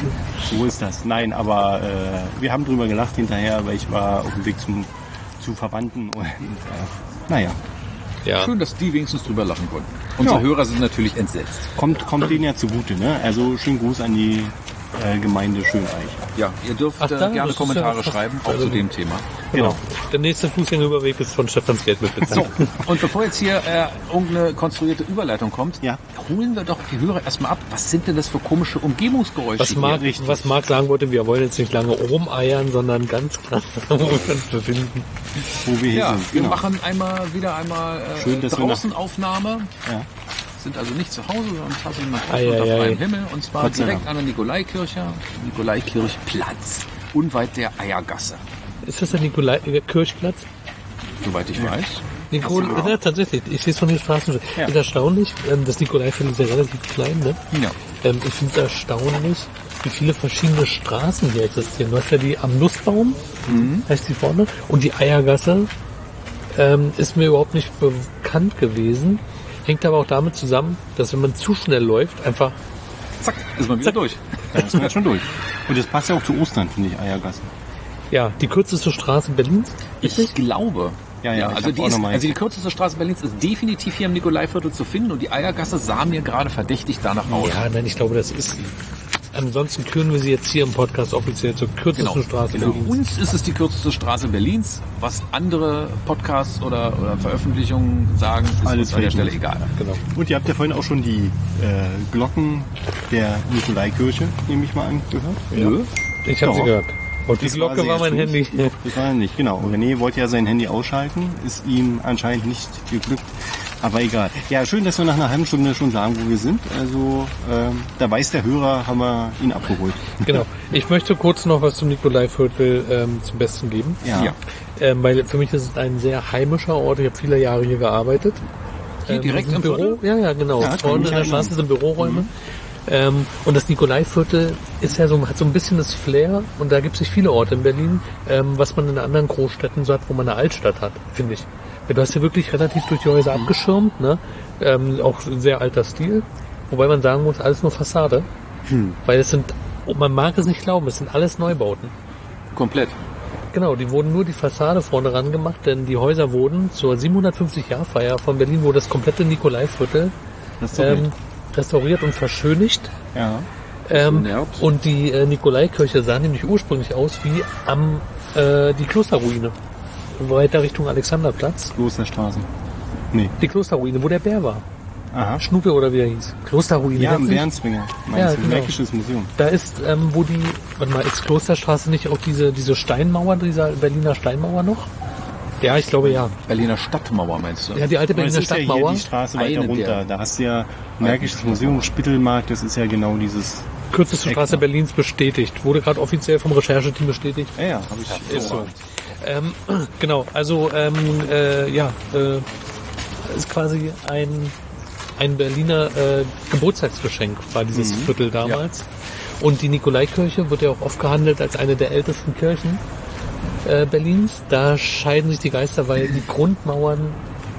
So ist das. Nein, aber äh, wir haben drüber gelacht hinterher, weil ich war auf dem Weg zum, zu Verwandten und äh, naja, Ja. Schön, dass die wenigstens drüber lachen konnten. Unsere Ja. Hörer sind natürlich entsetzt. kommt, kommt denen ja zugute. Ne? Also schönen Gruß an die äh, Gemeinde Schöneich. Ja, ihr dürft Ach, äh, da, gerne das ist Kommentare ja fast- schreiben, auch also- zu dem Thema. Genau. Der nächste Fußgängerüberweg ist von Stefans Geld mit Blitzer. So, und bevor jetzt hier äh, irgendeine konstruierte Überleitung kommt, Ja. holen wir doch die Hörer erstmal ab. Was sind denn das für komische Umgebungsgeräusche Was Marc, richtig. was Marc sagen wollte, wir wollen jetzt nicht lange rumeiern, sondern ganz klar, wo wir uns befinden. Wo wir hier Ja, sind. wir Genau. machen einmal wieder einmal äh, Schön, dass wir draußen Aufnahme. Ja. Sind also nicht zu Hause, sondern tatsächlich mal Ei, draußen unter ei, ei. freiem Himmel. Und zwar Gott sei direkt Dank. an der Nikolaikirche, Nikolaikirchplatz, unweit der Eiergasse, Ist das der Nikolai-Kirchplatz? soweit ich weiß. Nicol ja, tatsächlich. Ich sehe es von den Straßen. Ja. Ist erstaunlich. ähm, Das Nikolaiviertel ist ja relativ klein, ne? Ja. Ähm, Ich finde es erstaunlich, wie viele verschiedene Straßen hier existieren. Du hast ja die am Nussbaum, heißt die vorne, und die Eiergasse ähm, ist mir überhaupt nicht bekannt gewesen. Hängt aber auch damit zusammen, dass wenn man zu schnell läuft, einfach Zack, ist man wieder Zack. durch. Da ist man ja schon durch. Und das passt ja auch zu Ostern, finde ich, Eiergassen. ja die kürzeste Straße Berlins. Ich glaube. Ja, ja, ich also, hab die auch ist, noch mal- also die kürzeste Straße Berlins ist definitiv hier im Nikolaiviertel zu finden und die Eiergasse sah mir gerade verdächtig danach aus. Ja, nein, ich glaube, das ist sie. Ansonsten küren wir sie jetzt hier im Podcast offiziell zur kürzesten Genau. Straße Für Berlins. uns ist es die kürzeste Straße Berlins. Was andere Podcasts oder, oder Veröffentlichungen sagen, ist Alles uns an der Fake Stelle News. egal. Genau. Und ihr habt ja vorhin auch schon die äh, Glocken der Nikolaikirche, nehme ich mal an, gehört. Nö. Ich habe sie Doch. gehört. Und die Das Glocke sehr war mein schön. Handy. Das war nicht, genau. Und René wollte ja sein Handy ausschalten, ist ihm anscheinend nicht geglückt. Aber egal. Ja, schön, dass wir nach einer halben Stunde schon sagen, wo wir sind. Also, ähm, da weiß der Hörer, haben wir ihn abgeholt. Genau. Ich möchte kurz noch was zum Nikolaiviertel ähm, zum Besten geben. Ja. Ja. Ähm, weil für mich ist es ein sehr heimischer Ort. Ich habe viele Jahre hier gearbeitet. Hier Ähm, direkt das ist im ein Büro. Viertel? Ja, ja, genau. Ja, kann Vorne mich in der erinnern. Straße sind Büroräume. Ähm, und das Nikolaiviertel ist ja so, hat so ein bisschen das Flair. Und da gibt es nicht viele Orte in Berlin, ähm, was man in anderen Großstädten so hat, wo man eine Altstadt hat, finde ich. Ja, du hast ja wirklich relativ durch die Häuser abgeschirmt, ne? Ähm, auch ein sehr alter Stil. Wobei man sagen muss, alles nur Fassade. Weil es sind, und man mag es nicht glauben, es sind alles Neubauten. Komplett. Genau, die wurden nur die Fassade vorne ran gemacht, denn die Häuser wurden zur siebenhundertfünfzig-Jahr-Feier von Berlin, wo das komplette Nikolaiviertel Das ist doch ähm, nett. restauriert und verschönigt. Ja. Ähm, nett. und die äh, Nikolaikirche sah nämlich ursprünglich aus wie am äh, die Klosterruine. Weiter Richtung Alexanderplatz. Klosterstraße. Nee. Die Klosterruine, wo der Bär war. Aha. Schnuppe oder wie er hieß. Klosterruine. Ja, kennst im du nicht? Bärenswinger. Ja, Meinst du? genau. Märkisches Museum. Da ist, ähm, wo die, warte mal, ist Klosterstraße nicht auch diese, diese Steinmauer, dieser Berliner Steinmauer noch? Ja, ich glaube ja. Berliner Stadtmauer meinst du? Ja, die alte Aber das Berliner ist ja hier Stadtmauer. die Straße weiter Eine runter. der- Da hast du ja Märkisches Museum, Spittelmarkt. Das ist ja genau dieses... Kürzeste Eck Straße da. Berlins bestätigt. Wurde gerade offiziell vom Rechercheteam bestätigt. Ja, ja, habe ich Ist so. Ähm, genau, also ähm, äh, ja, äh, ist quasi ein, ein Berliner äh, Geburtstagsgeschenk, war dieses Viertel damals. Und die Nikolaikirche wird ja auch oft gehandelt als eine der ältesten Kirchen äh, Berlins. Da scheiden sich die Geister, weil die Grundmauern,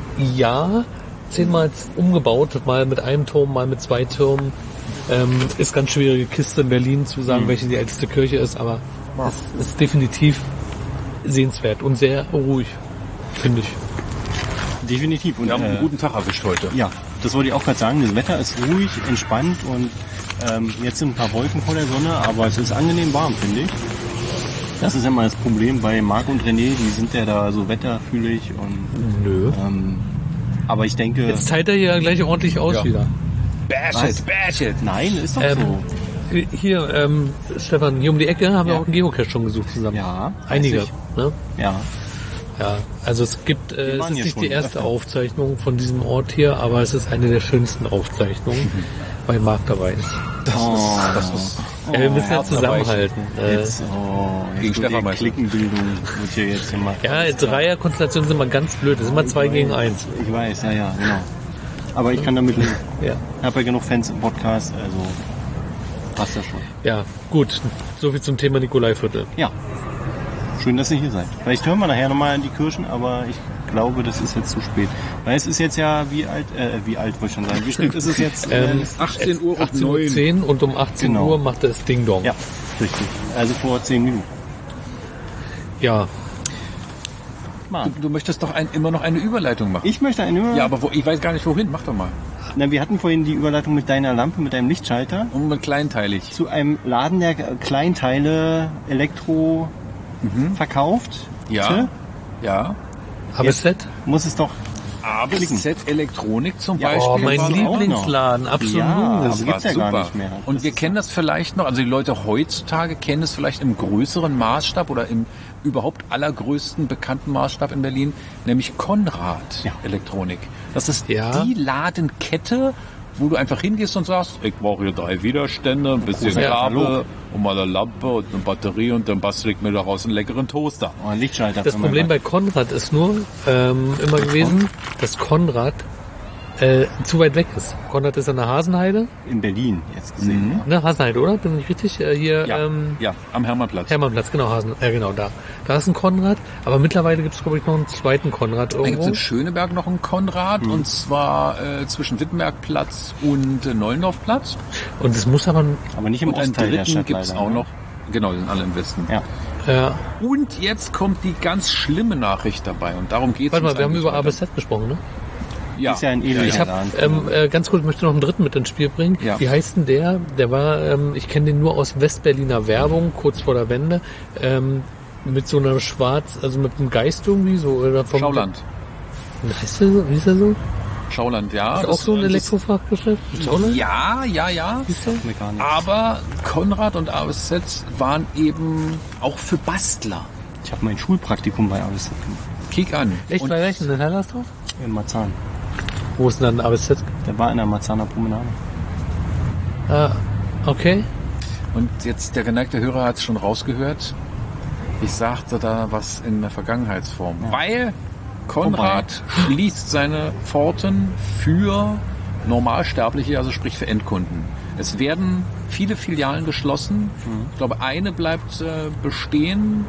ja, zehnmal umgebaut, mal mit einem Turm, mal mit zwei Türmen. Ähm, ist ganz schwierige Kiste in Berlin zu sagen, welche die älteste Kirche ist, aber es ist definitiv sehenswert und sehr ruhig, finde ich. definitiv. Und Wir haben einen äh, guten Tag erwischt heute. ja, das wollte ich auch gerade sagen. Das Wetter ist ruhig, entspannt und ähm, jetzt sind ein paar Wolken vor der Sonne, aber es ist angenehm warm, finde ich. Das ist ja mal das Problem bei Marc und René, die sind ja da so wetterfühlig und Nö. ähm, aber ich denke... Jetzt teilt er hier gleich ordentlich aus Ja. wieder. Bash Was? it, bash it. Nein, ist doch Ähm, so. Hier, ähm, Stefan, hier um die Ecke haben wir Ja. auch einen Geocache schon gesucht zusammen. Ja, Einige. weiß Ne? ich. Ja, Ja, also es gibt, äh, es waren ist hier nicht schon die erste öfter. Aufzeichnung von diesem Ort hier, aber es ist eine der schönsten Aufzeichnungen, weil Marc dabei ist. Das Oh. ist, das ist, äh, wir müssen ja herzerweichend. zusammenhalten. Äh, jetzt, oh, jetzt Gegen wird Stefan die meinst du? Klickenbildung wird hier jetzt immer... ja, Dreierkonstellationen sind immer ganz blöd. Das ist immer zwei gegen eins. Ich weiß, ja, ja, genau. Aber ich kann damit leben. Ja. Ich habe ja genug Fans im Podcast, also passt das schon. Ja, gut. Soviel zum Thema Nikolaiviertel. Ja, schön, dass ihr hier seid. Vielleicht hören wir nachher nochmal in die Kirchen, aber ich glaube, das ist jetzt zu spät. Weil es ist jetzt ja, wie alt, äh, wie alt wollte ich schon sagen, wie spät ist es jetzt? Ähm, achtzehn Uhr und achtzehn Uhr neun. zehn und um achtzehn Genau. Uhr macht es Ding Dong. Ja, richtig. Also vor zehn Minuten. Ja. Mann. Du möchtest doch ein, immer noch eine Überleitung machen. Ich möchte eine Überleitung. Ja, aber wo, ich weiß gar nicht wohin. Mach doch mal. Na, wir hatten vorhin die Überleitung mit deiner Lampe, mit deinem Lichtschalter Und mal kleinteilig. zu einem Laden, der Kleinteile Elektro verkauft. Ja. Ja. Aber Set? Muss es doch... Aber Z Elektronik zum Ja, Beispiel. Oh, mein war's auch noch. Lieblingsladen, absolut. Ja, Das aber war gibt's ja super. gar nicht mehr. Und Das wir ist- kennen das vielleicht noch, also die Leute heutzutage kennen es vielleicht im größeren Maßstab oder im überhaupt allergrößten bekannten Maßstab in Berlin, nämlich Konrad Ja. Elektronik. Das ist Ja. die Ladenkette, wo du einfach hingehst und sagst, ich brauche hier drei Widerstände, ein bisschen Großer Kabel Katalog. und mal eine Lampe und eine Batterie und dann bastel ich mir daraus einen leckeren Toaster. Oh, ein Lichtschalter. Das kann man Problem bei Konrad ist nur ähm, immer gewesen, dass Konrad äh, zu weit weg ist. Konrad ist an der Hasenheide. in Berlin jetzt gesehen. Ne, Hasenheide, oder? Bin ich richtig? Äh, hier, Ja, ähm, ja, am Hermannplatz. Hermannplatz, genau, Hasen, äh, genau, da. Da ist ein Konrad, aber mittlerweile gibt es, glaube ich, noch einen zweiten Konrad Dann gibt es irgendwo. in Schöneberg noch einen Konrad, und zwar äh, zwischen Wittenbergplatz und äh, Neulendorfplatz. Und es muss aber, Aber nicht im Und einen Ostteil der dritten Stadt gibt es leider, auch ne? noch. Genau, die sind alle im Westen. Ja. ja, Und jetzt kommt die ganz schlimme Nachricht dabei, und darum geht es. warte mal, wir haben über A B Z gesprochen, ne? Ja. Ist ja ein ähnlicher Ich habe Laden. ähm, äh, ganz kurz, möchte noch einen dritten mit ins Spiel bringen. Ja. Wie heißt denn der? Der war, ähm, ich kenne den nur aus Westberliner Werbung, kurz vor der Wende, ähm, mit so einer Schwarz, also mit einem Geist irgendwie so. Oder vom, Schauland. Wie heißt der so? Wie ist der so? Schauland, ja. Ist auch Das- so ein das- Elektrofachgeschäft? Schauland? Ja, ja, ja. Siehst du? Mir gar nicht. Aber Konrad und A B Z waren eben auch für Bastler. Ich habe mein Schulpraktikum bei A B Z gemacht. Kick an. Echt, Und bei welchen? In Hellersdorf? In Marzahn. Wo ist denn dann A B Z? Der war in der Marzahner Promenade. Ah, okay. Und jetzt der geneigte Hörer hat es schon rausgehört. Ich sagte da was in der Vergangenheitsform. Weil Konrad schließt seine Pforten für Normalsterbliche, also sprich für Endkunden. Es werden viele Filialen geschlossen. Ich glaube, eine bleibt äh, bestehen.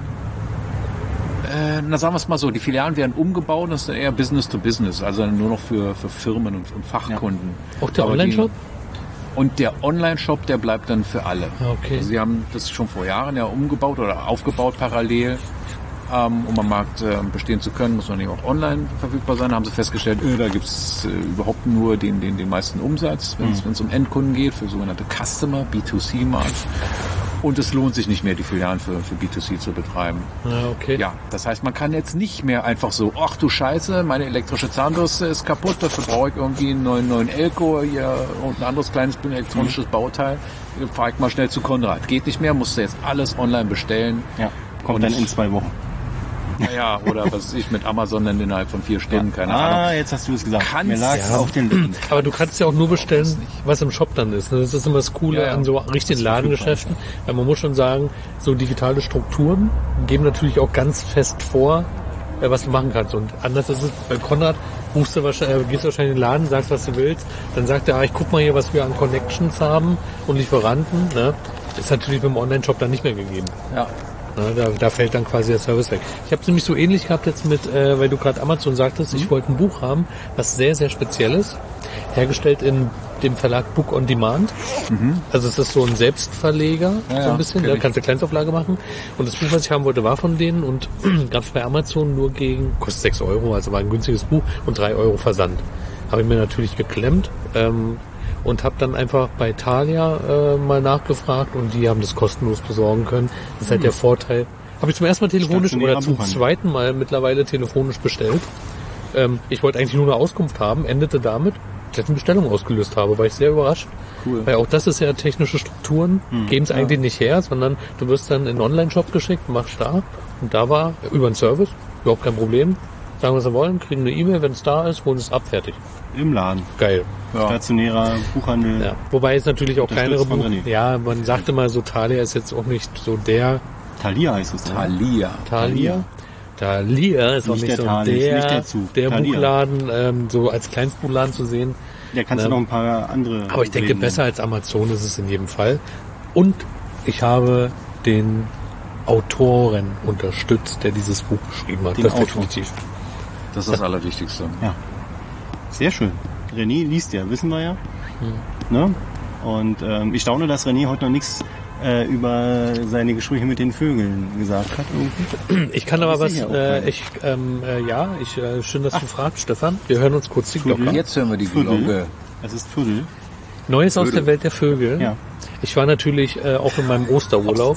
Äh, na, sagen wir es mal so, die Filialen werden umgebaut, das ist dann eher Business to Business, also nur noch für, für Firmen und, und Fachkunden. Auch der Aber Online-Shop? die- Und der Online-Shop, der bleibt dann für alle. Ah, okay. Also sie haben das schon vor Jahren ja umgebaut oder aufgebaut parallel. Ähm, um am Markt äh, bestehen zu können, muss man eben auch online verfügbar sein. Da haben sie festgestellt, äh, da gibt es äh, überhaupt nur den, den, den meisten Umsatz, wenn es um Endkunden geht, für sogenannte Customer, B zwei C Markt. Und es lohnt sich nicht mehr, die Filialen für, für B zwei C zu betreiben. Ja, okay. Ja, das heißt, man kann jetzt nicht mehr einfach so, ach du Scheiße, meine elektrische Zahnbürste ist kaputt, dafür brauche ich irgendwie einen neuen, neuen Elko hier und ein anderes kleines elektronisches Bauteil. Fahre ich mal schnell zu Konrad. Geht nicht mehr, musst du jetzt alles online bestellen. Ja. Kommt Und dann ich- in zwei Wochen. Naja, oder was weiß ich, mit Amazon dann innerhalb von vier Stunden, keine ah, Ahnung. jetzt hast du es gesagt. Kannst- Mir lag's ja. auf den Lippen. Aber du kannst ja auch nur bestellen, was im Shop dann ist. Das ist immer das Coole Ja, ja. an so richtigen Ladengeschäften. Weil man muss schon sagen, so digitale Strukturen geben natürlich auch ganz fest vor, äh, was du machen kannst. Und anders ist es bei Konrad, rufst du wahrscheinlich, äh, gehst du wahrscheinlich in den Laden, sagst, was du willst, dann sagt er, ah, ich guck mal hier, was wir an Connections haben und Lieferanten. Ne? Ist natürlich mit dem Online-Shop dann nicht mehr gegeben. Ja. Ja, da, da fällt dann quasi der Service weg. Ich habe es nämlich so ähnlich gehabt jetzt mit, äh, weil du gerade Amazon sagtest, ich wollte ein Buch haben, was sehr, sehr speziell ist. hergestellt in dem Verlag Book on Demand. Mhm. Also es ist so ein Selbstverleger, ja, so ein bisschen. Da ich. kannst du Kleinstauflage machen. Und das Buch, was ich haben wollte, war von denen und gab es bei Amazon nur gegen, kostet sechs Euro, also war ein günstiges Buch und drei Euro Versand. Habe ich mir natürlich geklemmt ähm, und habe dann einfach bei Thalia äh, mal nachgefragt und die haben das kostenlos besorgen können. Das ist halt mhm. der Vorteil. Habe ich zum ersten Mal telefonisch oder zum zweiten Mal mittlerweile telefonisch bestellt. Ähm, ich wollte eigentlich nur eine Auskunft haben, endete damit, dass ich eine Bestellung ausgelöst habe, war ich sehr überrascht. Cool. Weil auch das ist ja technische Strukturen, hm, geben es ja. eigentlich nicht her, sondern du wirst dann in einen Online-Shop geschickt, machst da und da war über einen Service, überhaupt kein Problem. Sagen, was sie wollen, kriegen eine E-Mail, wenn es da ist, holen es ab, fertig. Im Laden. Geil. Ja. Stationärer Buchhandel. Ja. Wobei es natürlich auch kleinere Buch... Ja, man sagte mal so, Thalia ist jetzt auch nicht so der... Thalia heißt es, Thalia. Thalia. Thalia ist auch nicht, nicht so der, der, der Buchladen, ähm, so als Kleinstbuchladen zu sehen. Ja, kannst ähm, du noch ein paar andere... Aber ich denke, reden. Besser als Amazon ist es in jedem Fall. Und ich habe den Autoren unterstützt, der dieses Buch geschrieben hat. Den das Autor. definitiv. Das ist das Allerwichtigste. Ja. Sehr schön. René liest ja, wissen wir ja. Hm. Ne? Und ähm, ich staune, dass René heute noch nichts äh, über seine Gespräche mit den Vögeln gesagt hat. Irgendwie. Ich kann aber was, äh, ich, ähm, äh, ja, ich, äh, schön, dass Ach. du fragst, Stefan. Wir hören uns kurz die Glocke. Jetzt hören wir die Glocke. Es ist Viertel. Neues Vögel. Aus der Welt der Vögel. Ja. Ich war natürlich äh, auch in meinem Osterurlaub.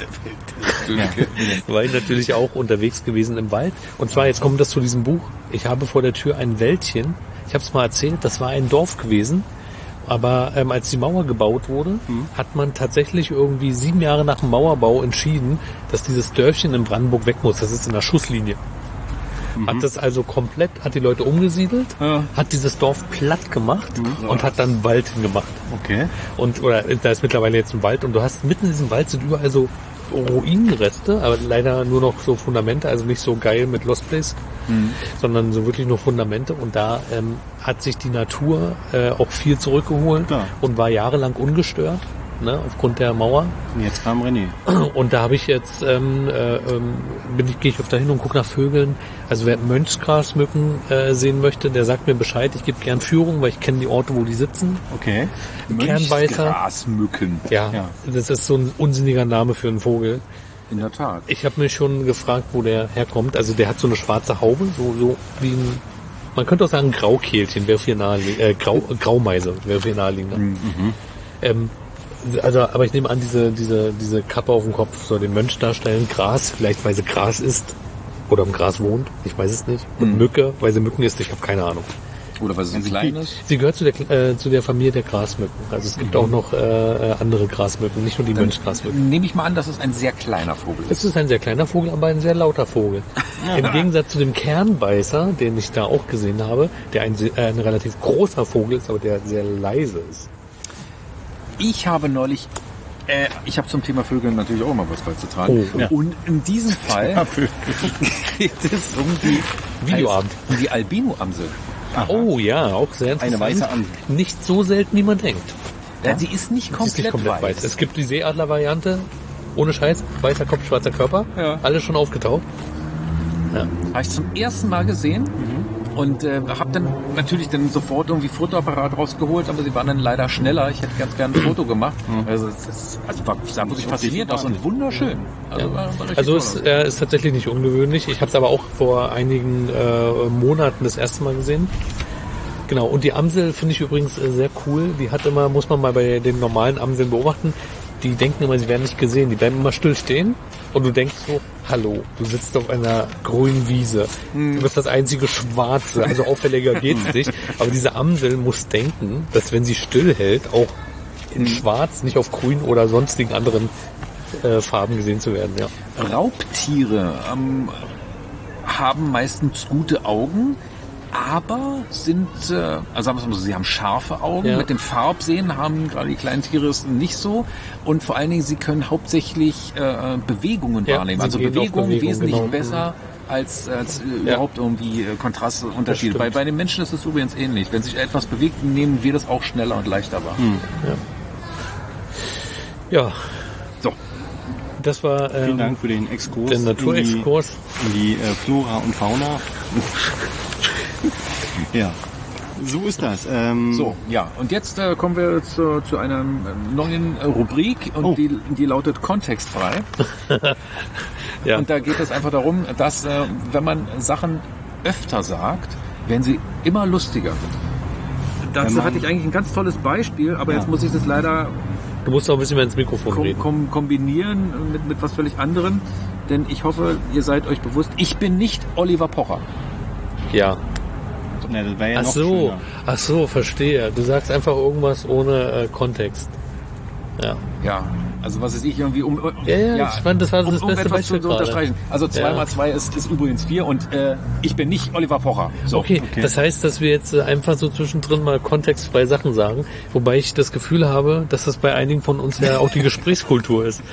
Ja. War ich natürlich auch unterwegs gewesen im Wald. Und zwar, jetzt kommt das zu diesem Buch. Ich habe vor der Tür ein Wäldchen. Ich habe es mal erzählt, das war ein Dorf gewesen. Aber ähm, als die Mauer gebaut wurde, mhm. hat man tatsächlich irgendwie sieben Jahre nach dem Mauerbau entschieden, dass dieses Dörfchen in Brandenburg weg muss. Das ist in der Schusslinie. Mhm. Hat das also komplett, hat die Leute umgesiedelt, ja. hat dieses Dorf platt gemacht mhm. und hat dann Wald hingemacht. Okay. Und, oder da ist mittlerweile jetzt ein Wald und du hast mitten in diesem Wald sind überall so Ruinenreste, aber leider nur noch so Fundamente, also nicht so geil mit Lost Place, mhm. sondern so wirklich nur Fundamente und da ähm, hat sich die Natur äh, auch viel zurückgeholt ja. und war jahrelang ungestört, ne, aufgrund der Mauer. Und jetzt kam René. Und da habe ich jetzt, ähm, äh, bin ich, gehe ich öfter hin und gucke nach Vögeln. Also wer Mönchsgrasmücken äh, sehen möchte, der sagt mir Bescheid. Ich gebe gern Führung, weil ich kenne die Orte, wo die sitzen. Okay. Kernbeißer. Mönchsgrasmücken. Ja, ja, das ist so ein unsinniger Name für einen Vogel. In der Tat. Ich habe mich schon gefragt, wo der herkommt. Also der hat so eine schwarze Haube, so, so wie ein, man könnte auch sagen Graukehlchen, wäre viel naheliegend, äh, Grau, Graumeise wäre viel naheliegender. Mhm. Ähm, Also, aber ich nehme an, diese, diese, diese Kappe auf dem Kopf soll den Mönch darstellen. Gras, vielleicht weil sie Gras isst oder im Gras wohnt, ich weiß es nicht. Und mhm. Mücke, weil sie Mücken isst, ich habe keine Ahnung. Oder weil sie so klein ist? Sie gehört zu der, äh, zu der Familie der Grasmücken. Also es gibt mhm. auch noch äh, andere Grasmücken, nicht nur die Dann Mönchsgrasmücken. Nehme ich mal an, dass es ein sehr kleiner Vogel ist. Es ist ein sehr kleiner Vogel, aber ein sehr lauter Vogel. Ja. Im Gegensatz zu dem Kernbeißer, den ich da auch gesehen habe, der ein, äh, ein relativ großer Vogel ist, aber der sehr leise ist. Ich habe neulich, äh, ich habe zum Thema Vögel natürlich auch mal was beizutragen. Oh, ja. Und in diesem Fall geht es um die Videoabend, um die Albino-Amsel. Aha. Oh ja, auch sehr interessant. Eine weiße Amsel. Nicht so selten, wie man denkt. Ja, sie ist nicht komplett, ist nicht komplett weiß. weiß. Es gibt die Seeadler-Variante, ohne Scheiß, weißer Kopf, schwarzer Körper, ja. Alles schon aufgetaucht. Ja. Habe ich zum ersten Mal gesehen. Mhm. Und äh, habe dann natürlich dann sofort irgendwie Fotoapparat rausgeholt, aber sie waren dann leider schneller. Ich hätte ganz gerne ein Foto gemacht. Mhm. Also es ist, also war, sah wirklich faszinierend aus und wunderschön. Also, ja. war, war also es äh, ist tatsächlich nicht ungewöhnlich. Ich habe es aber auch vor einigen äh, Monaten das erste Mal gesehen. Genau, und die Amsel finde ich übrigens äh, sehr cool. Die hat immer, muss man mal bei den normalen Amseln beobachten, die denken immer, sie werden nicht gesehen. Die bleiben immer still stehen und du denkst so, hallo, du sitzt auf einer grünen Wiese. Du bist das einzige Schwarze, also auffälliger geht's nicht. Aber diese Amsel muss denken, dass wenn sie still hält, auch in Schwarz, nicht auf Grün oder sonstigen anderen äh, Farben gesehen zu werden. Ja. Raubtiere ähm, haben meistens gute Augen, aber sind, äh, also sagen wir mal so, sie haben scharfe Augen. Ja. Mit dem Farbsehen haben gerade die kleinen Tiere es nicht so. Und vor allen Dingen, sie können hauptsächlich äh, Bewegungen ja, wahrnehmen. Also Bewegungen Bewegung, wesentlich genau. besser als, als äh, ja. überhaupt irgendwie äh, Kontrastunterschiede. Bei, bei den Menschen ist es übrigens ähnlich. Wenn sich etwas bewegt, nehmen wir das auch schneller und leichter wahr. Hm. Ja. ja. So. Das war ähm, vielen Dank für den Exkurs. Der Naturexkurs. In die, in die äh, Flora und Fauna. Ja. So ist das. Ähm, So, ja, und jetzt äh, kommen wir zu, zu einer neuen äh, Rubrik und Oh. die, die lautet kontextfrei. Ja. Und da geht es einfach darum, dass äh, wenn man Sachen öfter sagt, werden sie immer lustiger. Dazu man- hatte ich eigentlich ein ganz tolles Beispiel, aber Ja. jetzt muss ich das leider Du musst auch ein bisschen mehr ins Mikrofon kom reden. kom kombinieren mit, mit was völlig anderem. Denn ich hoffe, ihr seid euch bewusst, ich bin nicht Oliver Pocher. Ja. Na, das wäre ja Ach noch so, schöner. ach so, verstehe. Du sagst einfach irgendwas ohne äh, Kontext. Ja. Ja, also was ist ich irgendwie um, Ja, ja, ich fand, das war das um, um beste etwas Beispiel zu, zu gerade. unterstreichen. Also zwei Ja. mal zwei ist, ist übrigens vier und äh, ich bin nicht Oliver Pocher. So. Okay, okay. das heißt, dass wir jetzt äh, einfach so zwischendrin mal kontextfrei Sachen sagen, wobei ich das Gefühl habe, dass das bei einigen von uns ja auch die Gesprächskultur ist.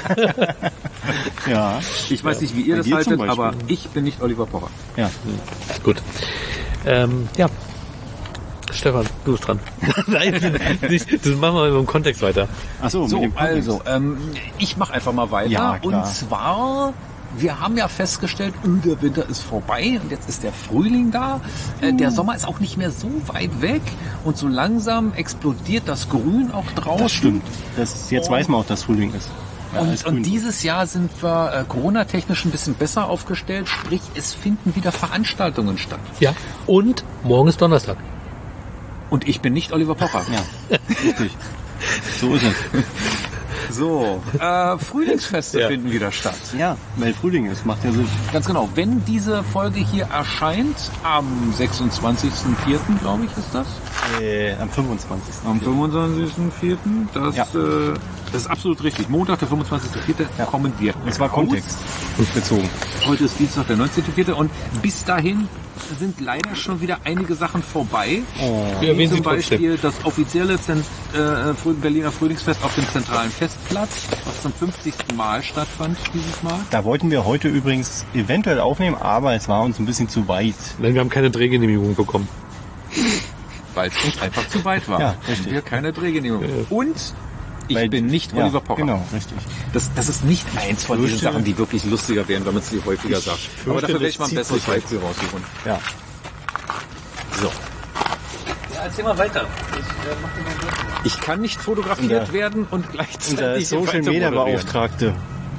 Ja, Ich weiß nicht, wie ihr Bei das dir zum haltet, Beispiel. aber ich bin nicht Oliver Pocher. ja. Gut. Ähm, ja. Stefan, du bist dran. Nein, nicht. Das machen wir mal im Kontext weiter. Ach so, So, mit dem Kontext. also, ähm, ich mache einfach mal weiter. Ja, klar. Und zwar, wir haben ja festgestellt, öh, der Winter ist vorbei und jetzt ist der Frühling da. Äh, der Sommer ist auch nicht mehr so weit weg und so langsam explodiert das Grün auch draußen. Das stimmt. Das, jetzt weiß man auch, dass Frühling ist. Ja, alles Und, und grün. dieses Jahr sind wir äh, Corona-technisch ein bisschen besser aufgestellt, sprich es finden wieder Veranstaltungen statt. Ja. Und morgen ist Donnerstag. Und ich bin nicht Oliver Pocher. Ja, richtig. So ist es. So, äh, Frühlingsfeste Ja. finden wieder statt. Ja, weil Frühling ist, macht ja Sinn. Ganz genau. Wenn diese Folge hier erscheint, am sechsundzwanzigsten vierten glaube ich, ist das. Äh, am fünfundzwanzigsten Am fünfundzwanzigsten vierten Das, Ja. äh, das ist absolut richtig. Montag, der fünfundzwanzigste vierte Ja. kommen wir. Und zwar raus. Kontext bezogen. Heute ist Dienstag, der neunzehnte vierte Und bis dahin sind leider schon wieder einige Sachen vorbei. Oh. Wir Wie erwähnen zum sie trotzdem. Beispiel das offizielle Zent äh, Früh- Berliner Frühlingsfest auf dem zentralen Festplatz, was zum fünfzigsten Mal stattfand dieses Mal. Da wollten wir heute übrigens eventuell aufnehmen, aber es war uns ein bisschen zu weit. Denn wir haben keine Drehgenehmigung bekommen. Weil es uns einfach zu weit war. Ja, richtig. Wir keine Drehgenehmigung. Und ich Weil- bin nicht ja, Oliver Pocher. Genau, richtig. Das, das ist nicht eins von diesen fürchte- Sachen, die wirklich lustiger wären, wenn man es sie häufiger sagt. Aber fürchte, dafür werde das ich mal ein zieht besseres sich jetzt. Beispiel raussuchen. Ja. So. Ja, erzähl mal weiter. Ich kann nicht fotografiert Unser- werden und gleichzeitig Unser Social weiter Media moderieren. Beauftragte.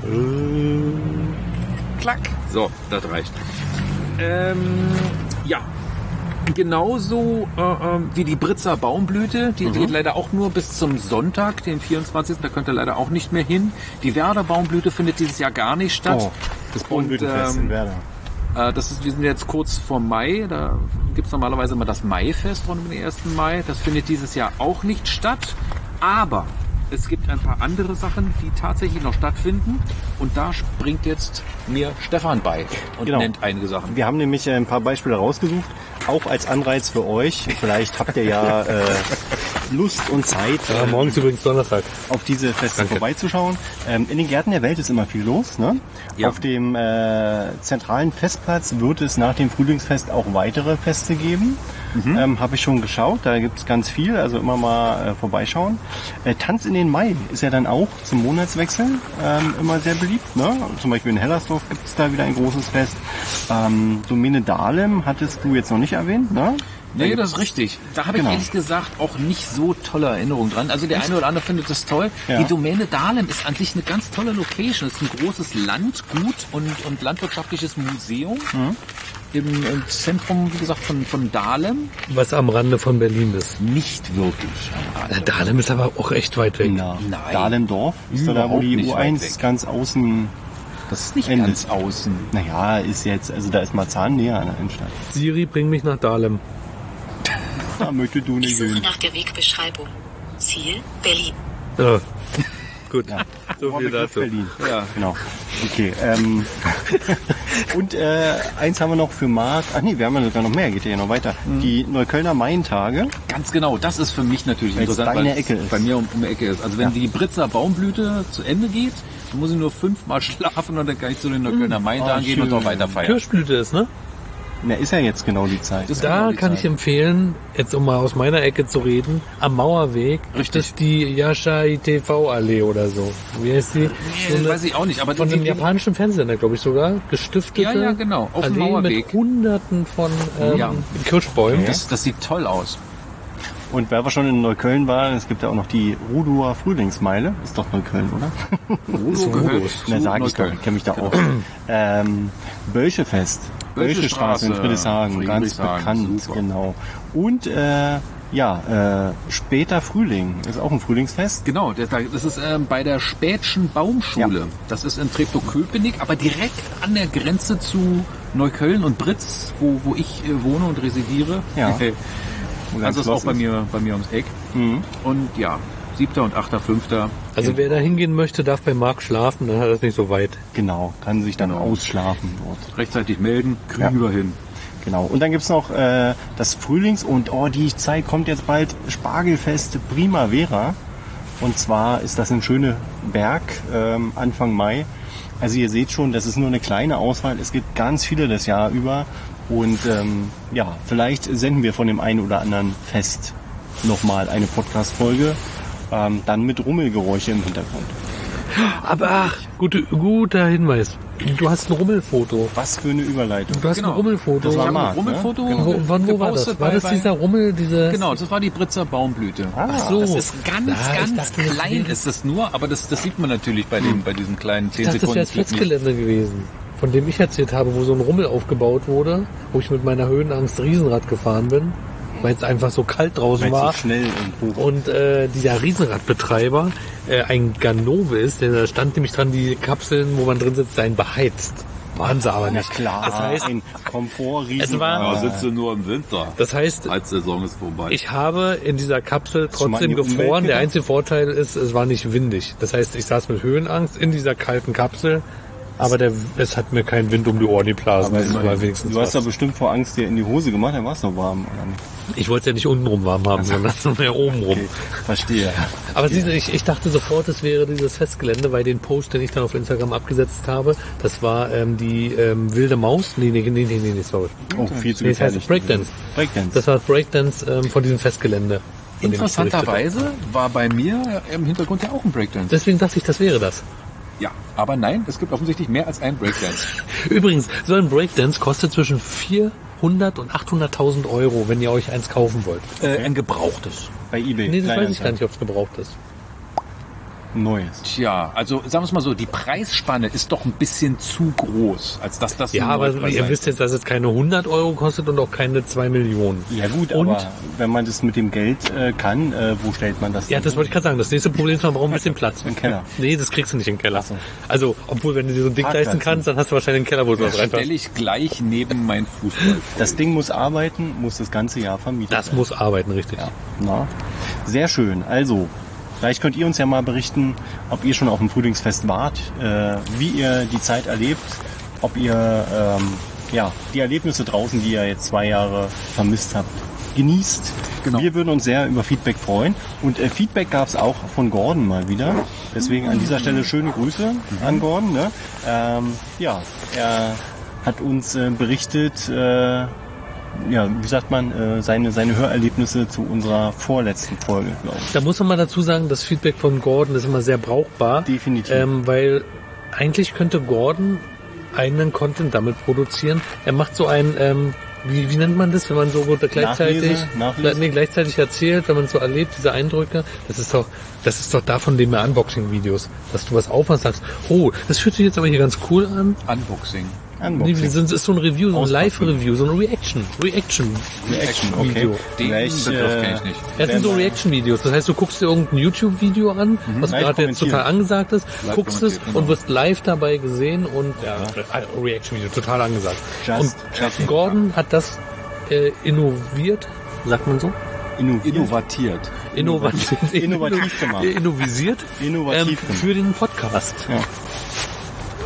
Klack. So, das reicht. Ähm, ja. Genauso äh, ähm, wie die Britzer Baumblüte, die geht leider auch nur bis zum Sonntag, den vierundzwanzigsten Da könnt ihr leider auch nicht mehr hin. Die Werder Baumblüte findet dieses Jahr gar nicht statt. Oh, das Baumblütenfest ähm, in Werder. Äh, das ist, wir sind jetzt kurz vor Mai, da gibt es normalerweise immer das Maifest rund um den ersten Mai. Das findet dieses Jahr auch nicht statt, aber es gibt ein paar andere Sachen, die tatsächlich noch stattfinden und da springt jetzt mir Stefan bei und Genau. nennt einige Sachen. Wir haben nämlich äh, ein paar Beispiele rausgesucht, auch als Anreiz für euch. Vielleicht habt ihr ja äh, Lust und Zeit, Ja, äh, morgen ist übrigens Donnerstag. auf diese Feste Danke. vorbeizuschauen. Ähm, in den Gärten der Welt ist immer viel los. Ne? Ja. Auf dem äh, zentralen Festplatz wird es nach dem Frühlingsfest auch weitere Feste geben. Ähm, Habe ich schon geschaut, da gibt es ganz viel, also immer mal äh, vorbeischauen. Äh, Tanz in den Mai ist ja dann auch zum Monatswechsel ähm, immer sehr beliebt. Ne? Zum Beispiel in Hellersdorf gibt es da wieder ein großes Fest. Ähm, Domäne Dahlem hattest du jetzt noch nicht erwähnt, ne? Nee, das ist richtig. Da habe ich Genau. ehrlich gesagt auch nicht so tolle Erinnerungen dran. Also der eine oder andere findet das toll. Ja. Die Domäne Dahlem ist an sich eine ganz tolle Location. Es ist ein großes Landgut und, und landwirtschaftliches Museum Mhm. im, im Zentrum, wie gesagt, von, von Dahlem. Was am Rande von Berlin ist. Nicht wirklich am Rande. Na, Dahlem ist aber auch echt weit weg. Na, Nein. Dahlem-Dorf ist da, da wo Überhaupt die nicht U weit eins weg. ganz außen, Das ist nicht Ende. ganz außen. naja, ist jetzt, also da ist Marzahn näher an der Innenstadt. Siri, bring mich nach Dahlem. Da möchte du nicht Ich suche sehen. nach der Wegbeschreibung. Ziel Berlin. Ja. Gut, Ja. so viel Begriff dazu. Berlin. Ja. Genau. Okay. Ähm, und äh, eins haben wir noch für Marc. Ach nee, wir haben ja sogar noch mehr, geht ja noch weiter. Mhm. Die Neuköllner Maintage. Ganz genau, das ist für mich natürlich Weil's interessant, deine weil es Ecke ist. bei mir um, um die Ecke ist. Also wenn Ja. die Britzer Baumblüte zu Ende geht, dann muss ich nur fünfmal schlafen und dann kann ich zu den Neuköllner Maintagen Oh, gehen und schön. noch weiter feiern. Kirschblüte ist, ne? Na, ist ja jetzt genau die Zeit. Das ist Da genau die kann Zeit. ich empfehlen, jetzt um mal aus meiner Ecke zu reden, am Mauerweg gibt Richtig. es die Yashai T V-Allee oder so. Wie heißt die? So eine- weiß ich auch nicht, aber von die- einem die- japanischen Fernsehsender, glaube ich sogar, gestiftete Ja, ja, genau, auf dem Allee Mauerweg. mit hunderten von ähm, Ja. Kirschbäumen. Das, das sieht toll aus. Und wer schon in Neukölln war, es gibt ja auch noch die Rudower Frühlingsmeile. Ist doch Neukölln, oder? Rudo gehört zu Na, sag ich doch, Neukölln. ich kenne mich da auch. ähm, Bölschefest. Bölsche Straße in Straße, Friedrichshagen, ganz Friedrichshagen, bekannt, super. genau. Und äh, ja, äh, später Frühling ist auch ein Frühlingsfest. Genau, das, das ist ähm, bei der Spätschen Baumschule. Ja. Das ist in Treptow-Köpenick, aber direkt an der Grenze zu Neukölln und Britz, wo, wo ich äh, wohne und residiere. Ja. Wo Also ist Schloss auch bei mir, bei mir ums Eck. Mhm. Und ja, siebter und achter, fünfter. Also wer da hingehen möchte, darf bei Marc schlafen, dann hat er es nicht so weit. Genau, kann sich dann Genau. ausschlafen dort. Rechtzeitig melden, kriegen wir hin. Genau. Und dann gibt's noch äh, das Frühlings- und oh, die Zeit kommt jetzt bald, Spargelfest Primavera. Und zwar ist das in Schöneberg ähm, Anfang Mai. Also ihr seht schon, das ist nur eine kleine Auswahl. Es gibt ganz viele das Jahr über. Und ähm, ja, vielleicht senden wir von dem einen oder anderen Fest nochmal eine Podcast-Folge. Ähm, dann mit Rummelgeräusche im Hintergrund. Aber ach, gute, guter Hinweis. Du hast ein Rummelfoto. Was für eine Überleitung. Du hast Genau. ein Rummelfoto. Das war Ich habe Marc, ein Rummelfoto ne? Wo, wann, wo war das? gepostet War bei- das bei- dieser Rummel, diese... Genau, das war die Britzer Baumblüte. Ah, so. Das ist ganz, Ja, ich ganz dachte, das klein wäre- ist das nur, aber das, das sieht man natürlich bei, dem, bei diesem kleinen Ich zehn dachte, das wäre Sekunden das Festgelände gewesen, von dem ich erzählt habe, wo so ein Rummel aufgebaut wurde, wo ich mit meiner Höhenangst Riesenrad gefahren bin, weil es einfach so kalt draußen Weil es war. so schnell und hoch. Und äh, dieser Riesenradbetreiber äh, ein Ganove ist, denn da stand nämlich dran, die Kapseln, wo man drin sitzt, seien beheizt. Waren sie aber Na nicht. klar, Das heißt, ein Komfort es war- Ja, sitzt du nur im Winter. das heißt, Heizsaison ist vorbei. ich habe in dieser Kapsel schon mal in trotzdem die Umwelt gefroren. Der gedacht? einzige Vorteil ist, es war nicht windig. Das heißt, ich saß mit Höhenangst in dieser kalten Kapsel, aber der, es hat mir keinen Wind um die Ohren geblasen. Aber Das war immerhin. wenigstens Du hast was. doch bestimmt vor Angst dir in die Hose gemacht, dann war es noch warm, oder nicht? Ich wollte es ja nicht unten rum warm haben, sondern mehr oben rum. Okay, verstehe. Aber siehst du, ich, ich dachte sofort, es wäre dieses Festgelände, weil den Post, den ich dann auf Instagram abgesetzt habe, das war ähm, die ähm, wilde Maus. Nee, nee, nee, nee, nee, nee, sorry. Oh, viel zu Nee, das heißt gefährlich. Breakdance. Breakdance. Das war Breakdance ähm, von diesem Festgelände. von dem ich berichtet habe. Interessanterweise war bei mir im Hintergrund ja auch ein Breakdance. Deswegen dachte ich, das wäre das. Ja, aber nein, es gibt offensichtlich mehr als ein Breakdance. Übrigens, so ein Breakdance kostet zwischen vierhundert und achthunderttausend Euro, wenn ihr euch eins kaufen wollt. Äh, ein gebrauchtes. Bei eBay. Nee, das weiß ich Kleinanzeigen. gar nicht, ob es gebraucht ist. Neues. Tja, also sagen wir es mal so, die Preisspanne ist doch ein bisschen zu groß, als dass das Ja, ein aber Neupreis ihr sein wisst jetzt, dass es keine hundert Euro kostet und auch keine zwei Millionen. Ja gut, Und? aber wenn man das mit dem Geld äh, kann, äh, wo stellt man das Ja, denn das wollte ich gerade sagen. Das nächste Problem ist, man braucht ein bisschen Platz. Im Keller. Nee, das kriegst du nicht im Keller. so. Also, obwohl, wenn du dir so ein Ding Parkplatz. leisten kannst, dann hast du wahrscheinlich einen Keller, wo du was Das reinpasst. stelle ich gleich neben mein Fußball. Das Ding muss arbeiten, muss das ganze Jahr vermietet Das muss arbeiten, richtig. Ja. Na? Sehr schön. Also, vielleicht könnt ihr uns ja mal berichten, ob ihr schon auf dem Frühlingsfest wart, äh, wie ihr die Zeit erlebt, ob ihr ähm, ja, die Erlebnisse draußen, die ihr jetzt zwei Jahre vermisst habt, genießt. Genau. Wir würden uns sehr über Feedback freuen. Und äh, Feedback gab es auch von Gordon mal wieder. Deswegen an dieser Stelle schöne Grüße an Gordon. Ne? Ähm, ja, er hat uns äh, berichtet, äh, ja, wie sagt man, äh, seine, seine Hörerlebnisse zu unserer vorletzten Folge, glaube ich. Da muss man mal dazu sagen, das Feedback von Gordon ist immer sehr brauchbar. Definitiv. Ähm, weil eigentlich könnte Gordon eigenen Content damit produzieren. Er macht so ein, ähm, wie, wie nennt man das, wenn man so gut gleichzeitig, Nachlese? Nachlese? nee, gleichzeitig erzählt, wenn man es so erlebt, diese Eindrücke. Das ist doch, das ist doch davon dem mehr Unboxing-Videos, dass du was aufmachst, sagst, oh, das fühlt sich jetzt aber hier ganz cool an. Unboxing. Nee, Unboxing. wir sind- es ist so ein Review, so ein Auspacken. Live-Review, so ein Reaction, Reaction. Reaction, okay. Video. Den Vielleicht, Begriff äh, kenne ich nicht. Das sind so Wenn man- Reaction-Videos. Das heißt, du guckst dir irgendein YouTube-Video an, was Live gerade jetzt kommentieren. total angesagt ist, Live guckst es kommentiert, genau. und wirst live dabei gesehen und ja, äh, Reaction-Video, total angesagt. Just und chatting. Gordon hat das äh, innoviert, sagt man so? Innoviert. Innovatiert. Innovativ, Innovativ gemacht. Innovisiert Innovativ ähm, gemacht. für den Podcast. Ja.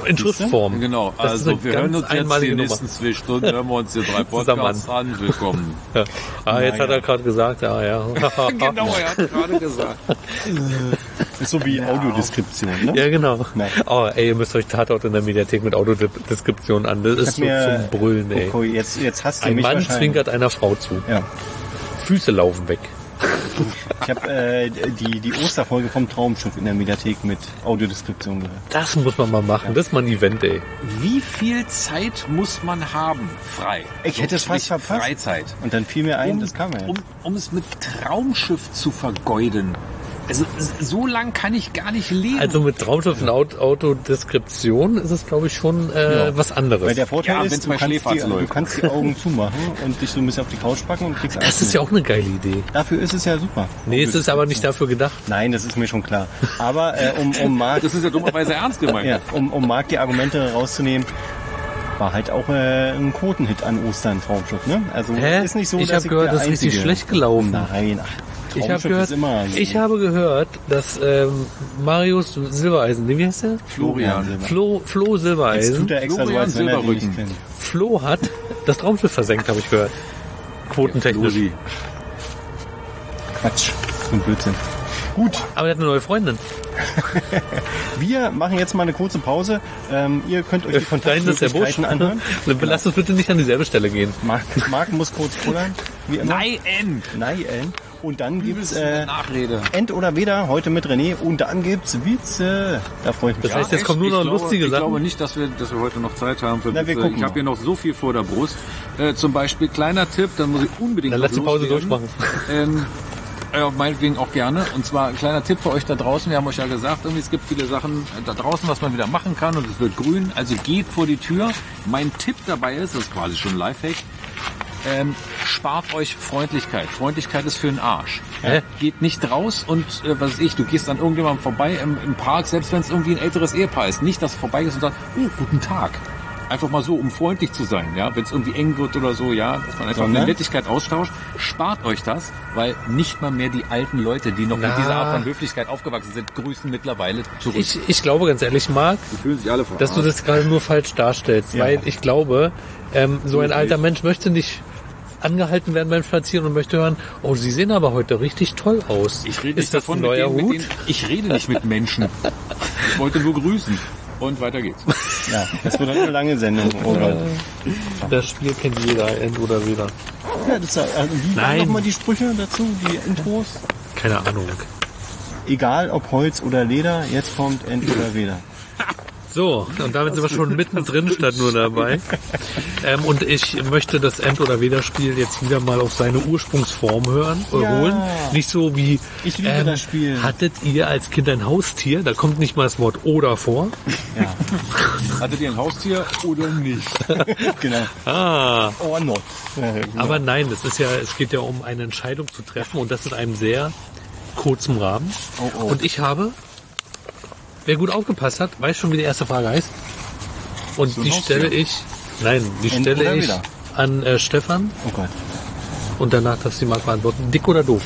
In Schriftform. Genau, Das ist also eine wir ganz hören uns jetzt die einmalige Nummer. nächsten zwei Stunden, hören wir uns hier drei Zusammen Podcasts an. Willkommen. Ja. Ah, jetzt Naja. hat er gerade gesagt, ja, ja. Genau, er hat gerade gesagt. Das ist so wie Audiodeskription, ne? Ja, genau. Nein. Oh, ey, ihr müsst euch Tatort in der Mediathek mit Autodeskription an. Das ist so mir- zum Brüllen, ey. Okay, jetzt, jetzt hast du Ein mich Mann wahrscheinlich. zwinkert einer Frau zu. Ja. Füße laufen weg. Ich habe äh, die, die Osterfolge vom Traumschiff in der Mediathek mit Audiodeskription gehört. Das muss man mal machen. Das ist mal ein Event, ey. Wie viel Zeit muss man haben frei? Ich hätte es fast nicht verpasst. Freizeit. Und dann fiel mir ein, Um, das kam ja. um, um es mit Traumschiff zu vergeuden. Also so lang kann ich gar nicht leben. Also mit Traumschiff und Aut- Autodeskription ist es, glaube ich, schon äh, Ja. was anderes. Weil der Vorteil Ja, wenn's ist, du bei kannst, die, Schläferz du läuft. kannst die Augen zumachen und dich so ein bisschen auf die Couch packen und kriegst Das ist ja auch eine geile Idee. Dafür ist es ja super. Nee, es ist aber nicht dafür gedacht. Nein, das ist mir schon klar. Aber äh, um, um, Marc, das ist ja dummerweise ernst gemeint. ja, um, um Marc die Argumente rauszunehmen, war halt auch äh, ein Quotenhit an Ostern Traumschiff. Ne? Also Hä? ist nicht so, Ich dass hab gehört, der das ist richtig Einzige- schlecht gelaufen. Nein, ach, Ich habe Traumschiff gehört, ist immer so. ich habe gehört, dass ähm, Marius Silbereisen, nee, wie heißt der? Florian. Silber. Flo, Flo Jetzt Silbereisen. tut er extra so, Florian als wenn er den nicht Silberrücken. kennt. Flo hat das Traumschiff versenkt, habe ich gehört. Quotentechnisch. Flori. Quatsch, so ein Blödsinn. Gut, Aber er hat eine neue Freundin. wir machen jetzt mal eine kurze Pause. Ähm, ihr könnt euch die Da hinten ist der Busch. Kontaktmöglichkeiten anhören. Lass uns bitte nicht an dieselbe Stelle gehen. Marc, Marc muss kurz pullern, wie immer. Nein! Nein, Ellen. Und dann gibt's äh, Nachrede. End oder Weder, heute mit René. Und dann gibt's Witze. Da freue ich mich. Das heißt, jetzt kommen nur ich noch glaube, lustige Ich Sachen. glaube nicht, dass wir, dass wir heute noch Zeit haben für Na, wir Witze. gucken Ich habe mal. hier noch so viel vor der Brust. Äh, zum Beispiel, kleiner Tipp, dann muss ich unbedingt Dann noch lass die Pause loswerden. durchmachen. Ähm, ja, meinetwegen auch gerne. Und zwar ein kleiner Tipp für euch da draußen. Wir haben euch ja gesagt, irgendwie, es gibt viele Sachen da draußen, was man wieder machen kann und es wird grün. Also geht vor die Tür. Mein Tipp dabei ist, das ist quasi schon ein Lifehack, ähm, spart euch Freundlichkeit. Freundlichkeit ist für den Arsch. Hä? Geht nicht raus und, äh, was weiß ich, du gehst an irgendjemandem vorbei im, im Park, selbst wenn es irgendwie ein älteres Ehepaar ist. Nicht, dass du vorbeigehst und sagst, oh, guten Tag. Einfach mal so, um freundlich zu sein, ja. Wenn es irgendwie eng wird oder so, ja, dass man einfach Sondern? eine Nettigkeit austauscht. Spart euch das, weil nicht mal mehr die alten Leute, die noch Na. mit dieser Art von Höflichkeit aufgewachsen sind, grüßen mittlerweile zurück. Ich, ich glaube ganz ehrlich, Marc, Die fühlen sich alle verarscht. dass du das gerade nur falsch darstellst. Ja. Weil ich glaube, ähm, so ein Wirklich? alter Mensch möchte nicht angehalten werden beim Spazieren und möchte hören, oh, Sie sehen aber heute richtig toll aus. Ich rede Ist nicht das davon, ein mit neuer denen, mit Hut? denen, ich rede nicht mit Menschen. Ich wollte nur grüßen. Und weiter geht's. Ja, das wird eine lange Sendung. Oh Gott. Das Spiel kennt jeder, End oder Weder. Ja, das, also, wie waren Nein. nochmal die Sprüche dazu, die Intros? Keine Ahnung. Egal ob Holz oder Leder, jetzt kommt End oder Weder. So, und damit sind wir schon mittendrin statt nur dabei. Ähm, und ich möchte das End- oder Weder-Spiel jetzt wieder mal auf seine Ursprungsform hören, äh, Ja. holen. Nicht so wie, Ich liebe das Spiel. hattet ihr als Kind ein Haustier? Da kommt nicht mal das Wort oder vor. Ja, Hattet ihr ein Haustier oder nicht? genau. Ah, Or not. Ja, aber nein, es ist ja, es geht ja um eine Entscheidung zu treffen und das in einem sehr kurzen Rahmen. Oh, oh. Und ich habe, wer gut aufgepasst hat, weiß schon, wie die erste Frage heißt. Und ein die Haustier? stelle ich, nein, die End stelle oder ich Weder? an äh, Stefan Oh Gott. und danach darf sie mal beantworten. Dick oder doof?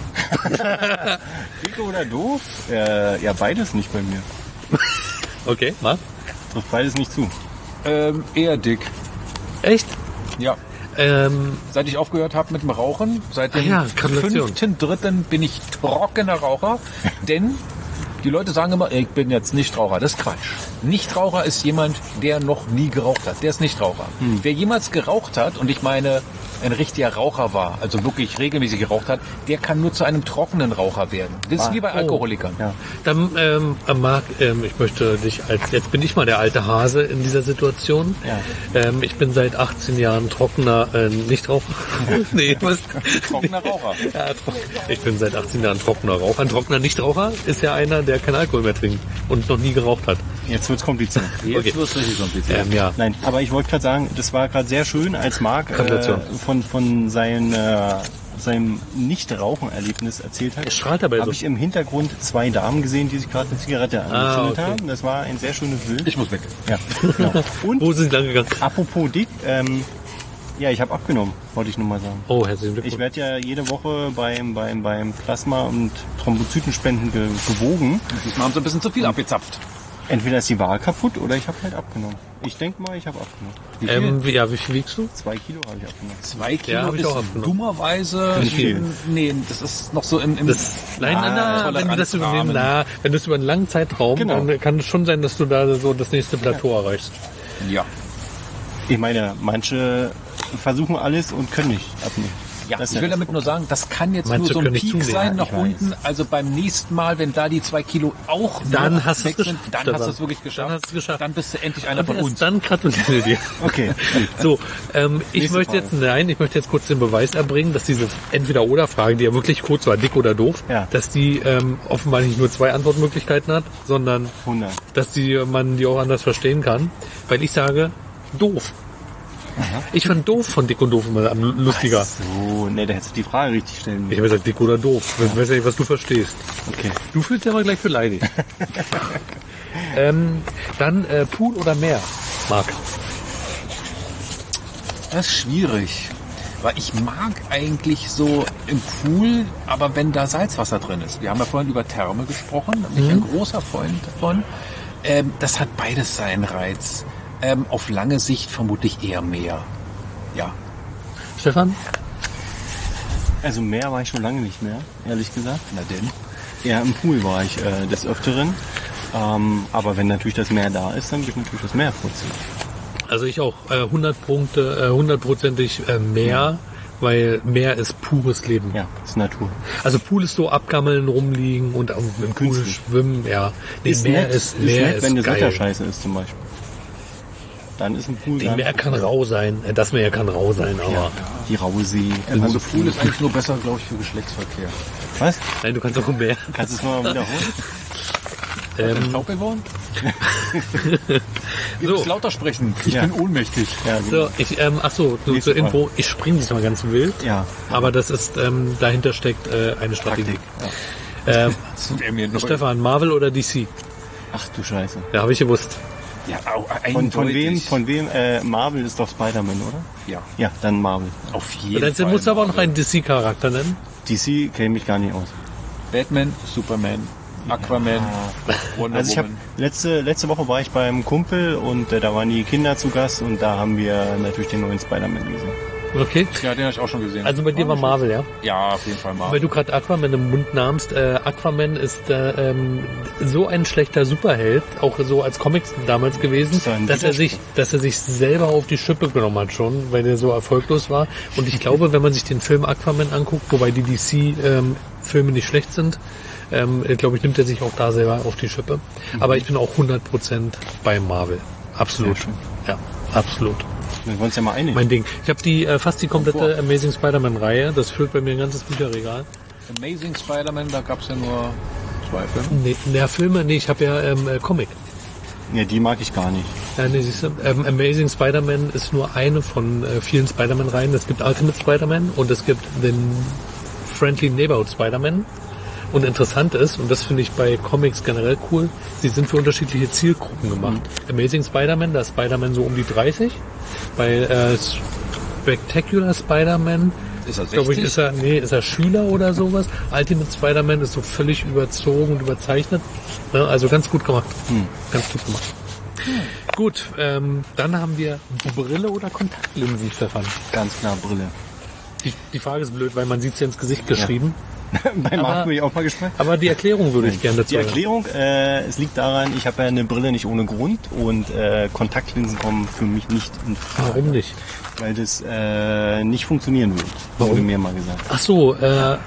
Dick oder doof? Äh, ja, beides nicht bei mir. Okay, mal. Trifft beides nicht zu. Ähm, eher dick. Echt? Ja. Ähm, Seit ich aufgehört habe mit dem Rauchen, seit dem Ah ja, Gratulation. fünften dritten bin ich trockener Raucher, denn die Leute sagen immer, ich bin jetzt Nichtraucher. Das ist Quatsch. Nichtraucher ist jemand, der noch nie geraucht hat. Der ist Nichtraucher. Hm. Wer jemals geraucht hat, und ich meine ein richtiger Raucher war, also wirklich regelmäßig geraucht hat, der kann nur zu einem trockenen Raucher werden. Das ist Ah, wie bei oh. Alkoholikern. Ja. dann, ähm, Marc, ähm, ich möchte dich als, jetzt bin ich mal der alte Hase in dieser Situation. Ja. Ähm, ich bin seit achtzehn Jahren trockener, äh, Nichtraucher. nee, was? Trockener Raucher. Ja, tro- ich bin seit achtzehn Jahren trockener Raucher. Ein trockener Nichtraucher ist ja einer, der keinen Alkohol mehr trinkt und noch nie geraucht hat. Jetzt wird's kompliziert. Jetzt Okay. wird's richtig kompliziert. Ähm, ja. Nein, aber ich wollte gerade sagen, das war gerade sehr schön, als Marc äh, Gratulation. von, von seinen, äh, seinem Nicht-Rauchen-Erlebnis erzählt hat. Es strahlt dabei Habe so. ich im Hintergrund zwei Damen gesehen, die sich gerade eine Zigarette angezündet okay. haben. Das war ein sehr schönes Bild. Ich muss weg. Ja, genau. Und Wo sind sie lang gegangen? apropos dick, ähm, ja, ich habe abgenommen, wollte ich nur mal sagen. Oh, herzlichen Ich Glückwunsch. werde ja jede Woche beim, beim, beim Plasma- und Thrombozytenspenden ge gewogen. Diesmal haben sie ein bisschen zu viel abgezapft. Entweder ist die Waage kaputt oder ich habe halt abgenommen. Ich denke mal, ich habe abgenommen. Wie viel? Ähm, wie- ja, wie viel wiegst du? Zwei Kilo habe ich abgenommen. Zwei Kilo Ja, hab ich ist auch abgenommen. dummerweise... Nicht viel. Nee, das ist noch so im... im Das, nein, nein, nein, wenn du das über den, na, wenn du es über einen langen Zeitraum, Genau. dann kann es schon sein, dass du da so das nächste Plateau erreichst. Ja. Ich meine, manche versuchen alles und können nicht abnehmen. Ja, Das ist ich will das damit nur sagen, das kann jetzt Manche nur so ein können nicht Peak zunehmen. sein Ja, nach ich weiß. unten. Also beim nächsten Mal, wenn da die zwei Kilo auch Dann noch hast du weg es sind, geschafft, dann Stefan. hast du es wirklich geschafft. Dann hast du es geschafft. Dann bist du endlich einer Aber von erst uns. dann gratuliere dir. Okay. So, ähm, ich Nächste möchte Frage. jetzt, nein, ich möchte jetzt kurz den Beweis erbringen, dass diese Entweder-Oder-Frage, die ja wirklich kurz war, dick oder doof, Ja. dass die ähm, offenbar nicht nur zwei Antwortmöglichkeiten hat, sondern hundert. dass die, man die auch anders verstehen kann, weil ich sage, doof. Ich fand doof von dick und doof immer am lustiger. So, ne, da hättest du die Frage richtig stellen Ich müssen. habe gesagt, dick oder doof. Ich weiß ja nicht, was du verstehst. Okay. Du fühlst dich aber gleich beleidigt. ähm, dann äh, Pool oder Meer, Marc? Das ist schwierig. Weil ich mag eigentlich so im Pool, aber wenn da Salzwasser drin ist. Wir haben ja vorhin über Therme gesprochen. Da bin ich ein großer Freund davon. Ähm, das hat beides seinen Reiz. Ähm, auf lange Sicht vermutlich eher Meer. Ja. Stefan? Also mehr war ich schon lange nicht mehr, ehrlich gesagt. Na denn? Ja, im Pool war ich äh, des Öfteren. Ähm, aber wenn natürlich das Meer da ist, dann will ich natürlich das Meer vorziehen. Also ich auch äh, hundert Punkte, äh, hundertprozentig äh, Meer, weil Meer ist pures Leben. Ja, das ist Natur. Also Pool ist so abgammeln, rumliegen und auch im Pool Künstlich. schwimmen, ja. Nee, Meer ist, Meer nett, ist, wenn das geil. Wetter scheiße ist zum Beispiel. Dann ist ein Pool Die gar Meer nicht- kann rau sein, äh, das Meer kann rau sein, aber Ja, die raue See. Also Pool ist eigentlich nur besser, glaube ich, für Geschlechtsverkehr. Was? nein, du kannst auch im Meer. Kannst du es mal wiederholen? Ähm, Taub geworden? Ihr So. müsst lauter sprechen. Ich Ja. bin ohnmächtig. Ja, so, ich, ähm, ach so, so Nächste zur Info, ich springe diesmal ganz wild, Ja. aber das ist, ähm, dahinter steckt äh, eine Strategie. Taktik. Ja. Ähm, Das wäre mir neu. Stefan, Marvel oder D C? Ach du Scheiße. Ja, habe ich gewusst. Ja, au, Von, von wem? eindeutig. Von wem? Äh, Marvel ist doch Spider-Man, oder? Ja, Ja, dann Marvel. auf jeden Dann Fall. musst du aber auch noch Marvel. einen D C-Charakter nennen. D C kenne ich gar nicht aus. Batman, Superman, Aquaman, Wonder Also ich habe Woman. letzte letzte Woche war ich beim Kumpel und äh, da waren die Kinder zu Gast und da haben wir natürlich den neuen Spider-Man gesehen. Okay. Ja, den habe ich auch schon gesehen. Also bei dir war Marvel, ja? ja, auf jeden Fall Weil Marvel. du gerade Aquaman im Mund nahmst, äh, Aquaman ist äh, ähm, so ein schlechter Superheld, auch so als Comics damals gewesen, ist ein dass er sich, dass er sich selber auf die Schippe genommen hat schon, weil er so erfolglos war. Und ich glaube, wenn man sich den Film Aquaman anguckt, wobei die D C-Filme nicht schlecht sind, ähm, glaube ich, nimmt er sich auch da selber auf die Schippe. Aber ich bin auch hundert Prozent bei Marvel. Absolut. Sehr schön. Ja, absolut. Wir wollen uns ja mal einig. Mein Ding. Ich habe die äh, fast die komplette Amazing Spider-Man-Reihe. Das füllt bei mir ein ganzes Bücherregal. Amazing Spider-Man, da gab es ja nur zwei Filme. Nee, nee, Filme, nee, ich habe ja ähm, äh, Comic. Ja, die mag ich gar nicht. Ja, nee, siehst du, ähm, Amazing Spider-Man ist nur eine von äh, vielen Spider-Man-Reihen. Es gibt Ultimate Spider-Man und es gibt den Friendly Neighborhood Spider-Man. Und interessant ist, und das finde ich bei Comics generell cool, sie sind für unterschiedliche Zielgruppen gemacht. Amazing Spider-Man, da ist Spider-Man so um die dreißig. Bei äh, Spectacular Spider-Man, Ist er glaube ich, sechzig? ist er, nee, ist er Schüler oder sowas. Ultimate Spider-Man ist so völlig überzogen und überzeichnet. Ne? Also ganz gut gemacht. Ganz gut gemacht. Gut, ähm, dann haben wir Brille oder Kontaktlinsen, Stefan. Ganz klar Brille. Die, die Frage ist blöd, weil man sieht es ja ins Gesicht geschrieben. Bei Marc bin ich auch mal gespannt. Aber die Erklärung würde ich gerne dazu Die hören. Erklärung, äh, es liegt daran, ich habe ja eine Brille nicht ohne Grund und äh, Kontaktlinsen kommen für mich nicht in Frage. Warum nicht? Weil das äh, nicht funktionieren wird, Warum? wurde mir mal gesagt. Ach so, äh,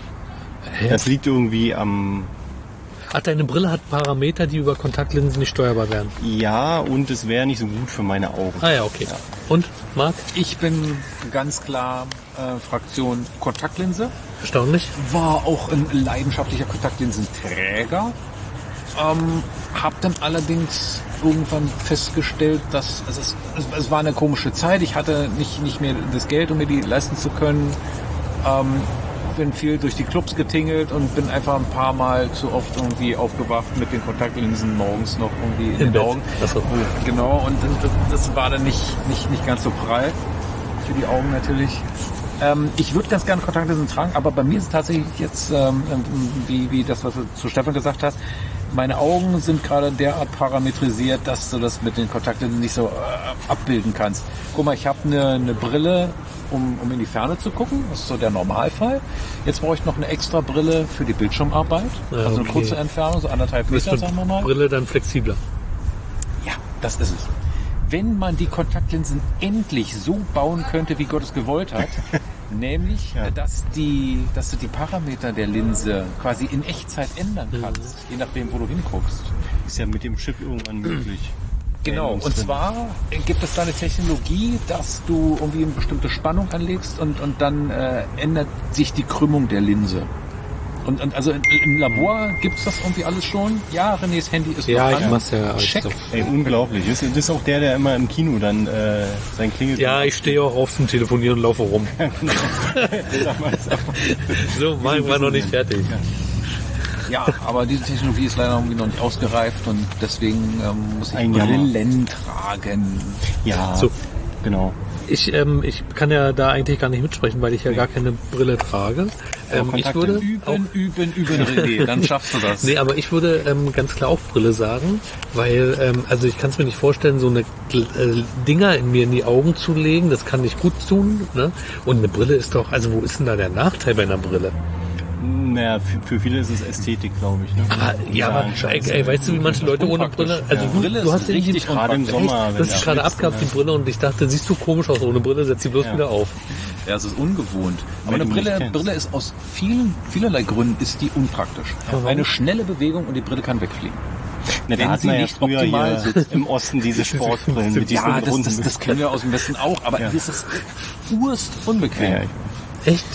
Das liegt irgendwie am, ach, deine Brille hat Parameter, die über Kontaktlinsen nicht steuerbar wären. ja, und es wäre nicht so gut für meine Augen. Ah ja, okay. Und, Marc? Ich bin ganz klar äh, Fraktion Kontaktlinse. Erstaunlich. War auch ein leidenschaftlicher Kontaktlinsenträger. Ähm, hab dann allerdings irgendwann festgestellt, dass also es, es, es war eine komische Zeit. Ich hatte nicht, nicht mehr das Geld, um mir die leisten zu können. Ähm, bin viel durch die Clubs getingelt und bin einfach ein paar Mal zu oft irgendwie aufgewacht mit den Kontaktlinsen morgens noch irgendwie in Im den Bett. Augen. Ach so. Genau, und das, das war dann nicht, nicht, nicht ganz so prall für die Augen natürlich. Ähm, ich würde ganz gerne Kontaktlinsen tragen, aber bei mir ist es tatsächlich jetzt, ähm, wie, wie das, was du zu Stefan gesagt hast, meine Augen sind gerade derart parametrisiert, dass du das mit den Kontaktlinsen nicht so äh, abbilden kannst. Guck mal, ich habe eine, eine Brille, um, um in die Ferne zu gucken. Das ist so der Normalfall. Jetzt brauche ich noch eine extra Brille für die Bildschirmarbeit. Ja, also eine okay. kurze Entfernung, so anderthalb Du bist Meter, mit sagen wir mal. Brille dann flexibler. Ja, das ist es. Wenn man die Kontaktlinsen endlich so bauen könnte, wie Gott es gewollt hat, nämlich, Ja. dass, die, dass du die Parameter der Linse quasi in Echtzeit ändern kannst, Mhm. je nachdem, wo du hinguckst. Ist ja mit dem Chip irgendwann möglich. Genau, Ja, und zwar gibt es da eine Technologie, dass du irgendwie eine bestimmte Spannung anlegst und, und dann äh, ändert sich die Krümmung der Linse. Und, und also in, im Labor gibt es das irgendwie alles schon. Ja, Renés Handy ist Ja, noch ich an. mach's ja alles Check. so. Ey, unglaublich. Das, das ist auch der, der immer im Kino dann äh, sein Klingel... Ja, ich stehe auch auf zum Telefonieren und laufe rum. Sag mal, sag mal. So, war, war noch nicht fertig. Ja, aber diese Technologie ist leider irgendwie noch nicht ausgereift und deswegen ähm, muss ich Ein Jammer. Brillen tragen. Ja, So. genau. Ich, ähm, ich kann ja da eigentlich gar nicht mitsprechen, weil ich ja gar keine Brille trage. Ähm, ich Kontakte. würde auch, Üben, üben, üben, René, dann schaffst du das. nee, aber ich würde ähm, ganz klar auch Brille sagen, weil, ähm, also ich kann es mir nicht vorstellen, so eine äh, Dinger in mir in die Augen zu legen, das kann nicht gut tun, ne? Und eine Brille ist doch, also wo ist denn da der Nachteil bei einer Brille? Naja, für, für viele ist es Ästhetik, glaube ich. Ne? Aber, ja, aber, ey, ey, weißt du, wie manche Leute ohne Brille, also Ja. du, Brille du ist hast irgendwie richtig gerade im unpraktisch. Sommer, echt, wenn das der ist gerade schwitzt, abgehabt, die ne? Brille, und ich dachte, siehst du komisch aus ohne Brille, setz sie bloß Ja. wieder auf. Ja, es ist ungewohnt. Aber Wenn eine du mich Brille, kennst. Brille ist aus vielen, vielerlei Gründen ist die unpraktisch. warum? Eine schnelle Bewegung und die Brille kann wegfliegen. Ne, da Wenn hat sie man ja nicht früher optimal hier sitzt. im Osten diese Sportbrillen mit diesen Ja, das, runden das, das kennen wir aus dem Westen auch, aber Ja. das ist urst unbequem. Ja, Ja, ja. Echt?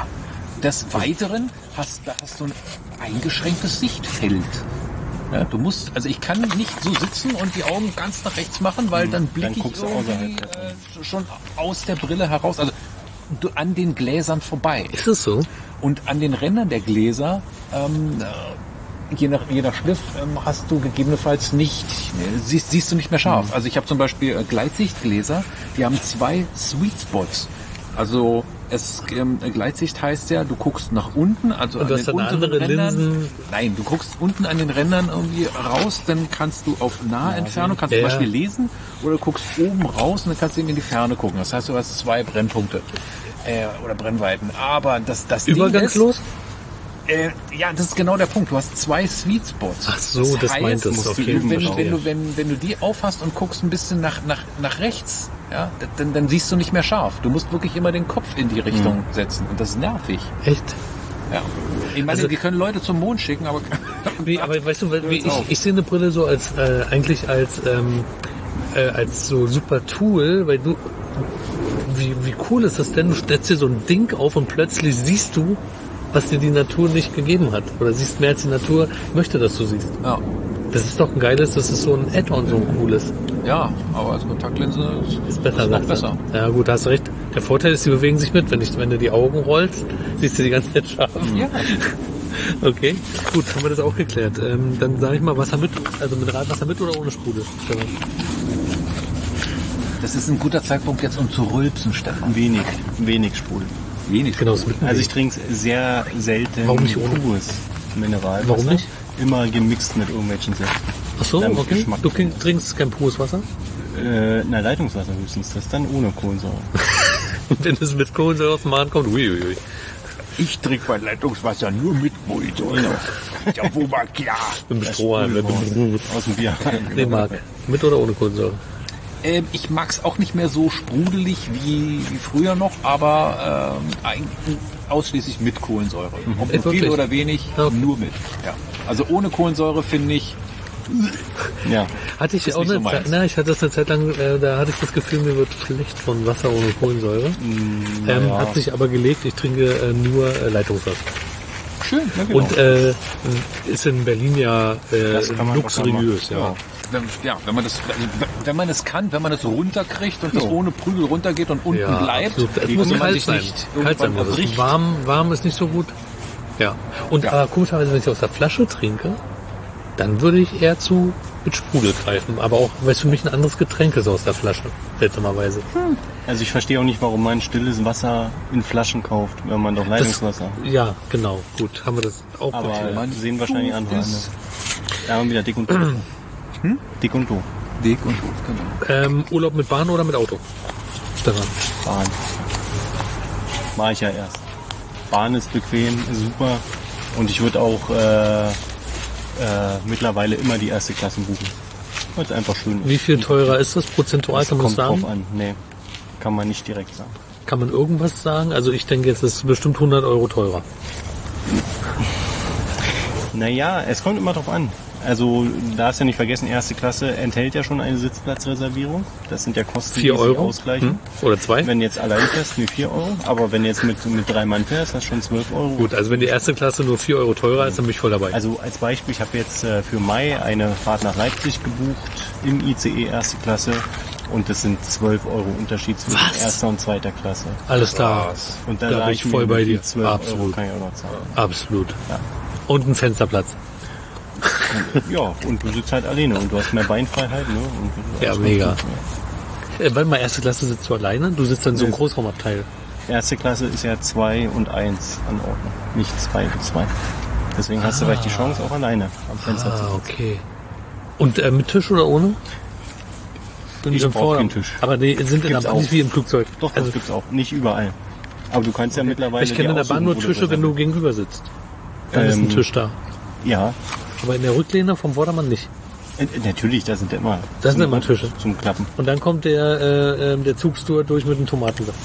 Des Weiteren hast, da hast du ein eingeschränktes Sichtfeld. Ja, du musst, also ich kann nicht so sitzen und die Augen ganz nach rechts machen, weil dann blicke ich guckst du irgendwie außerhalb. äh, schon aus der Brille heraus, also du, an den Gläsern vorbei. Ist es so? Und an den Rändern der Gläser, ähm, äh, je nach, je nach Schliff, ähm, hast du gegebenenfalls nicht, äh, siehst, siehst du nicht mehr scharf. Mhm. Also ich habe zum Beispiel äh, Gleitsichtgläser, die haben zwei Sweet Spots. Also es, ähm, Gleitsicht heißt ja, du guckst nach unten, also Und an du den hast dann unteren andere Rändern. Linsen. Nein, du guckst unten an den Rändern irgendwie raus, dann kannst du auf nahe Entfernung, kannst Ja, zum ja. Beispiel lesen, oder du guckst oben raus und dann kannst du eben in die Ferne gucken. Das heißt, du hast zwei Brennpunkte äh, oder Brennweiten. Aber das, das Ding Übergangslos? ist, äh, ja, das ist genau der Punkt. Du hast zwei Sweet Spots. Ach so, das meint es, musst okay, du, wenn, verstehe. wenn, du, wenn, wenn du die aufhast und guckst ein bisschen nach, nach, nach rechts, ja, dann, dann siehst du nicht mehr scharf. Du musst wirklich immer den Kopf in die Richtung Hm. setzen. Und das ist nervig. Echt? Ja. Ich meine, Also- die können Leute zum Mond schicken, aber Wie, aber weißt du, wie ich, ich sehe eine Brille so als äh, eigentlich als ähm, äh, als so super Tool, weil du wie, wie cool ist das denn? Du stellst dir so ein Ding auf und plötzlich siehst du, was dir die Natur nicht gegeben hat. Oder siehst mehr als die Natur möchte, dass du siehst. ja. Das ist doch ein geiles, das ist so ein Add-on, so ein cooles. Ja, aber als Kontaktlinse ist, Ist besser, ist noch sagt er. besser. Ja gut, da hast du recht. Der Vorteil ist, die bewegen sich mit. Wenn, ich, wenn du die Augen rollst, siehst du die ganze Zeit scharf. Ja. Okay, gut, haben wir das auch geklärt. Ähm, dann sage ich mal, Wasser mit, also Mineralwasser mit oder ohne Sprudel? Stefan? Das ist ein guter Zeitpunkt jetzt, um zu rülpsen, Stefan. Wenig, wenig Sprudel. Wenig. Genau, das mit. Also ich trinke sehr selten Warum nicht ohne? pures Mineralwasser. Warum nicht? Immer gemixt mit irgendwelchen Säften. Ach so, Dann okay. Geschmack. Du trink- trinkst kein pures Wasser? Äh, na, Leitungswasser höchstens. Das dann ohne Kohlensäure. Und wenn es mit Kohlensäure aus dem Magen kommt, uiuiui. Ich trinke mein Leitungswasser nur mit Kohlensäure. Ja, wo mal klar. Mit Strohhalm, mit Brut. Aus dem Bier. Nee, Marc. Mit oder ohne Kohlensäure? Ähm, ich mag es auch nicht mehr so sprudelig wie, wie früher noch, aber ähm, eigentlich ausschließlich mit Kohlensäure. Ob Echt, nur viel wirklich? oder wenig, Okay. nur mit. Ja. Also ohne Kohlensäure finde ich, Ja. Hatte ich Ist auch nicht so eine Zeit, meins. na, ich hatte das eine Zeit lang, äh, da hatte ich das Gefühl, mir wird schlecht von Wasser ohne Kohlensäure. ähm, ja. Hat sich aber gelegt, ich trinke äh, nur äh, Leitungswasser. schön. Ja, genau. Und äh, ist in Berlin ja äh, Das kann man luxuriös, locker ja. machen. wenn, ja, wenn man das, wenn man es kann, wenn man es runterkriegt und das Ja. ohne Prügel runtergeht und unten Ja, bleibt, absolut. Es muss muss man kalt sich sein. nicht Kalt sein irgendwann muss es. erbricht. Warm, warm ist nicht so gut. Ja. Und Ja. äh, komischerweise, wenn ich aus der Flasche trinke, dann würde ich eher zu mit Sprudel greifen. Aber auch, weil es für mich ein anderes Getränk ist aus der Flasche, seltsamerweise. Also ich verstehe auch nicht, warum man stilles Wasser in Flaschen kauft, wenn man doch Leitungswasser. Ja, genau. Gut, haben wir das auch Aber geklärt. man sehen wahrscheinlich andere an. ist- Ne? Da haben wir wieder dick und doof. Hm? Dick und doof. Dick und doof, genau. Ähm, Urlaub mit Bahn oder mit Auto? Stefan. Bahn. Mach ich ja erst. Bahn ist bequem, ist super. Und ich würde auch äh, äh, mittlerweile immer die erste Klasse buchen. Weil es einfach schön ist. Wie viel teurer ist das prozentual, Das kann man das kommt sagen? drauf an. Nee, kann man nicht direkt sagen. Kann man irgendwas sagen? Also ich denke, jetzt ist es bestimmt hundert Euro teurer. Naja, es kommt immer drauf an. Also darfst ja nicht vergessen, erste Klasse enthält ja schon eine Sitzplatzreservierung. Das sind ja Kosten, Vier die sich Euro? ausgleichen. Hm? Oder zwei? Wenn du jetzt allein fährst, nur vier Euro. Aber wenn du jetzt mit, mit drei Mann fährst, hast du schon zwölf Euro. Gut, also wenn die erste Klasse nur vier Euro teurer ist, dann bin ich voll dabei. Also als Beispiel, ich habe jetzt äh, für Mai eine Fahrt nach Leipzig gebucht im I C E erste Klasse. Und das sind zwölf Euro Unterschied zwischen Was? erster und zweiter Klasse. Alles klar. Und da Da sag bin ich voll mir, bei die dir. zwölf Euro Absolut. kann ich auch noch zahlen. Absolut. Ja. Und ein Fensterplatz. Ja, und du sitzt halt alleine und du hast mehr Beinfreiheit. Ne? Und Ja, alles mega. gut. Äh, warte mal, erste Klasse sitzt du alleine? Du sitzt dann in so einem Nee. Großraumabteil. Erste Klasse ist ja zwei und eins an Ordnung, nicht zwei und zwei. Deswegen hast du vielleicht die Chance auch alleine am Fenster zu Ah, sitzen. okay. Und äh, mit Tisch oder ohne? Ich Im brauch Vorderrand. keinen Tisch. Aber die sind in der Gibt's Bahn auch. nicht wie im Flugzeug. Doch, also, das gibt's auch. Nicht überall. Aber du kannst ja mittlerweile. ich kenne dir in der Bahn nur aussuchen, wo Tische, wenn du reservierst. gegenüber sitzt. Dann ist ein Ähm, Tisch da. Ja, Aber in der Rücklehne vom Vordermann nicht. äh, natürlich, da sind ja immer. Das sind zum- immer Tische. Zum Klappen. Und dann kommt der, äh, ähm, der Zugsteward durch mit einem Tomatensaft.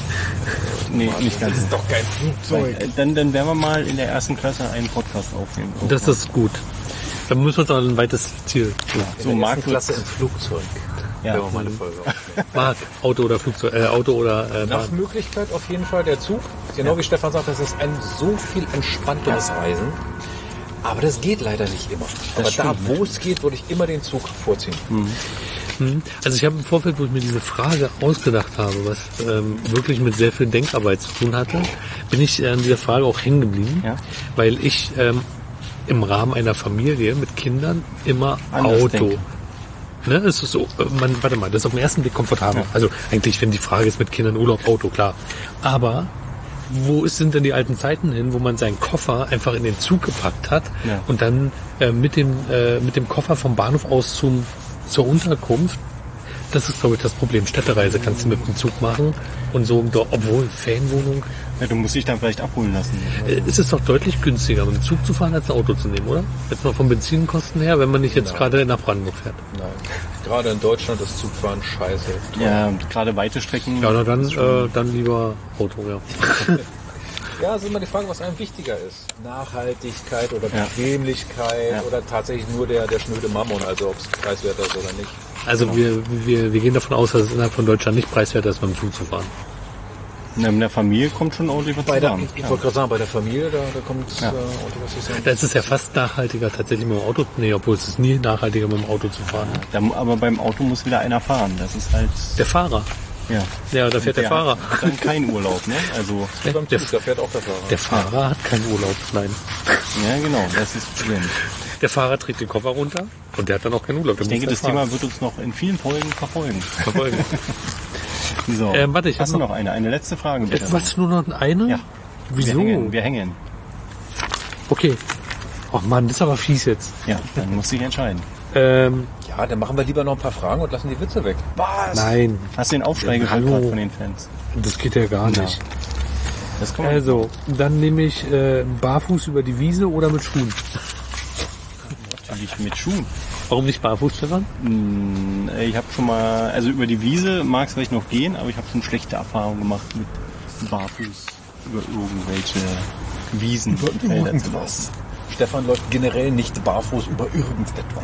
Nee, nicht ganz. Das ist doch kein Flugzeug. Äh, Dann, dann werden wir mal in der ersten Klasse einen Podcast aufnehmen. Das ist gut. Dann müssen wir uns aber ein weites Ziel. so Marc Klasse im Flugzeug. Ja, Wenn wir mal eine Folge aufnehmen. Marc, Auto oder Flugzeug, äh, Auto oder äh, Nach Bahn. Möglichkeit auf jeden Fall der Zug. Genau wie Stefan sagt, das ist ein so viel entspannteres Reisen. Aber das geht leider nicht immer. Aber da, wo es geht, würde ich immer den Zug vorziehen. Mhm. Also ich habe im Vorfeld, wo ich mir diese Frage ausgedacht habe, was ähm, wirklich mit sehr viel Denkarbeit zu tun hatte, bin ich an dieser Frage auch hängen geblieben, Ja. weil ich ähm, im Rahmen einer Familie mit Kindern immer Anders Auto. denke. Ne, es ist so, äh, man, warte mal, das ist auf den ersten Blick komfortabel. Ja. Also eigentlich, wenn die Frage ist mit Kindern Urlaub, Auto, klar. Aber wo ist, sind denn die alten Zeiten hin, wo man seinen Koffer einfach in den Zug gepackt hat Ja. und dann äh, mit dem äh, mit dem Koffer vom Bahnhof aus zum zur Unterkunft? Das ist, glaube ich, das Problem. Städtereise kannst du mit dem Zug machen und so, im Dorf, obwohl Ferienwohnung, Ja, du musst dich dann vielleicht abholen lassen. äh, ist es doch deutlich günstiger, mit dem Zug zu fahren, als ein Auto zu nehmen, oder? Jetzt mal von Benzinkosten her, wenn man nicht jetzt gerade nach Brandenburg fährt. Nein. Gerade in Deutschland ist Zugfahren scheiße. Ja, und gerade weite Strecken. Ja, na dann, äh, dann lieber Auto, ja. Ja, es ist immer die Frage, was einem wichtiger ist. Nachhaltigkeit oder Ja. Bequemlichkeit Ja. oder tatsächlich nur der, der schnöde Mammon, also ob es preiswerter ist oder nicht. Also wir, wir, wir gehen davon aus, dass es innerhalb von Deutschland nicht preiswerter ist, mit dem Zug zu fahren. Na, in der Familie kommt schon ordentlich was Bei der, zusammen. ich wollte gerade sagen, bei der Familie, da, da kommt Ja. äh, ordentlich was zusammen. Da ist es ja fast nachhaltiger, tatsächlich mit dem Auto, nee, obwohl es ist nie nachhaltiger, mit dem Auto zu fahren. Da, aber beim Auto muss wieder einer fahren. Das ist halt. Der Fahrer. Ja. Ja, da fährt der, Fahrer. Hat dann keinen Urlaub, ne? Also. Wie beim Der, Zug, da fährt auch der Fahrer. der Fahrer hat keinen Urlaub, nein. Ja, genau, das ist das Problem. Der Fahrer trägt den Koffer runter und der hat dann auch keinen Urlaub. Der Ich denke, muss das dann Thema wird uns noch in vielen Folgen verfolgen. fahren. So. Ähm, warte, ich Hast hab du noch- noch eine? Eine letzte Frage, bitte. Was, nur noch eine? Ja. Wieso? Wir hängen. Wir hängen. Okay. Ach Mann, das ist aber fies jetzt. Ja, dann musst du dich entscheiden. Ähm, Ja, dann machen wir lieber noch ein paar Fragen und lassen die Witze weg. Was? nein, Hast du den Aufschrei gehört Hallo. gerade von den Fans? das geht ja gar Ja. nicht. Das kann man. Also, dann nehme ich äh, barfuß über die Wiese oder mit Schuhen. Natürlich mit Schuhen. Warum nicht barfuß, Stefan? Hm, Ich habe schon mal, also über die Wiese mag es vielleicht noch gehen, aber ich habe schon schlechte Erfahrungen gemacht mit Barfuß über irgendwelche Wiesen und Felder zu laufen. Stefan läuft generell nicht barfuß über irgendetwas. Ja.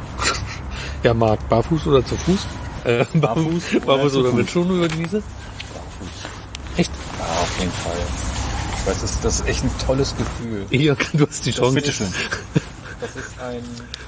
Ja, Marc, barfuß oder zu Fuß? Äh, Barfuß oder barfuß zu oder Fuß? mit Schuhen über die Wiese? Echt? Ja, auf jeden Fall. Das ist, das ist echt ein tolles Gefühl. Hier, du hast die Chance. Bitteschön. Das ist ein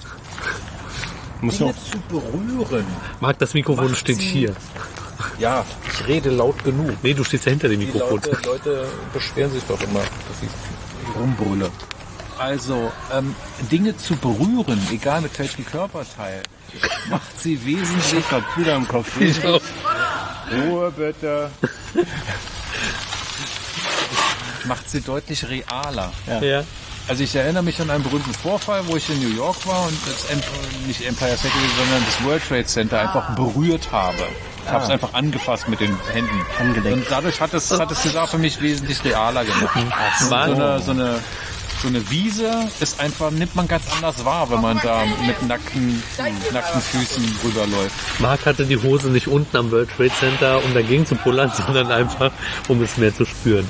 Muss Dinge noch, zu berühren. Marc, das Mikrofon Macht steht sie- hier. Ja, ich rede laut genug. Nee, du stehst ja hinter dem Die Mikrofon. Leute, Leute beschweren sich doch immer, dass ich rumbrülle. Also, ähm, Dinge zu berühren, egal mit welchem Körperteil, macht sie wesentlich... wieder im Kopf. Ich auch. Ruhe bitte. macht sie deutlich realer. Ja. Also ich erinnere mich an einen berühmten Vorfall, wo ich in New York war und das Em- nicht Empire State, sondern das World Trade Center einfach berührt habe. Ich habe es einfach angefasst mit den Händen. Angelenkt. Und dadurch hat es, hat es die Sache für mich wesentlich realer gemacht. So eine, so eine, so eine Wiese ist einfach, nimmt man ganz anders wahr, wenn man da mit nackten, nackten Füßen rüberläuft. Marc hatte die Hose nicht unten am World Trade Center, um dagegen zu pullern, sondern einfach, um es mehr zu spüren.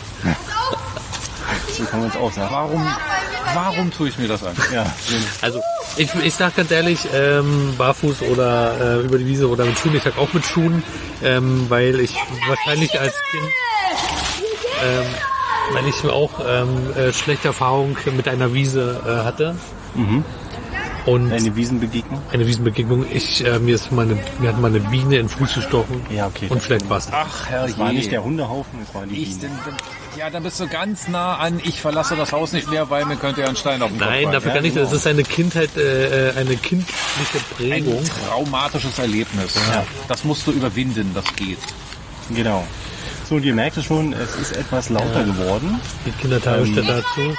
So kann man es auch sagen. Warum, warum tue ich mir das an? Ja, Also ich, ich sag ganz ehrlich, ähm, barfuß oder äh, über die Wiese oder mit Schuhen, ich sag auch mit Schuhen, ähm, weil ich wahrscheinlich als Kind, ähm, weil ich auch ähm, äh, schlechte Erfahrungen mit einer Wiese äh, hatte. Mhm. Und eine Wiesenbegegnung? Eine Wiesenbegegnung. Ich, äh, mir ist mal eine, mir hat mal eine Biene in den Fuß gestochen. Ja, okay. Und vielleicht was. Ach, Herr Das war nicht der Hundehaufen, das waren die Ich, Bienen. denn, denn, ja, dann bist du ganz nah an, ich verlasse das Haus nicht mehr, weil mir könnte ja ein Stein auf den Kopf Nein, fallen. dafür Ja, kann ich. genau. Das ist eine Kindheit, äh, eine kindliche Prägung. Ein traumatisches Erlebnis. Ja. Das musst du überwinden, das geht. Genau. So, und ihr merkt es schon, es ist etwas lauter geworden. Die Kindertagesstätte Ähm, dazu.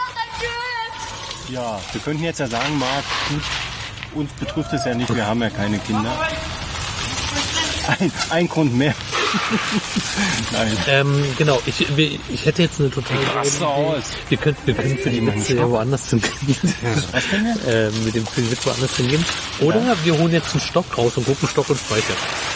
Ja, wir könnten jetzt ja sagen, Marc, gut, uns betrifft es ja nicht, wir haben ja keine Kinder. Ein, ein Grund mehr. Nein. Ähm, genau, ich, wir, ich hätte jetzt eine total raste aus. Wir könnten, wir können für die Witze ja woanders hingehen. Was können wir? ähm, mit dem für die Witze woanders hingehen. Oder Ja. wir holen jetzt einen Stock raus und gucken Stock und Speicher.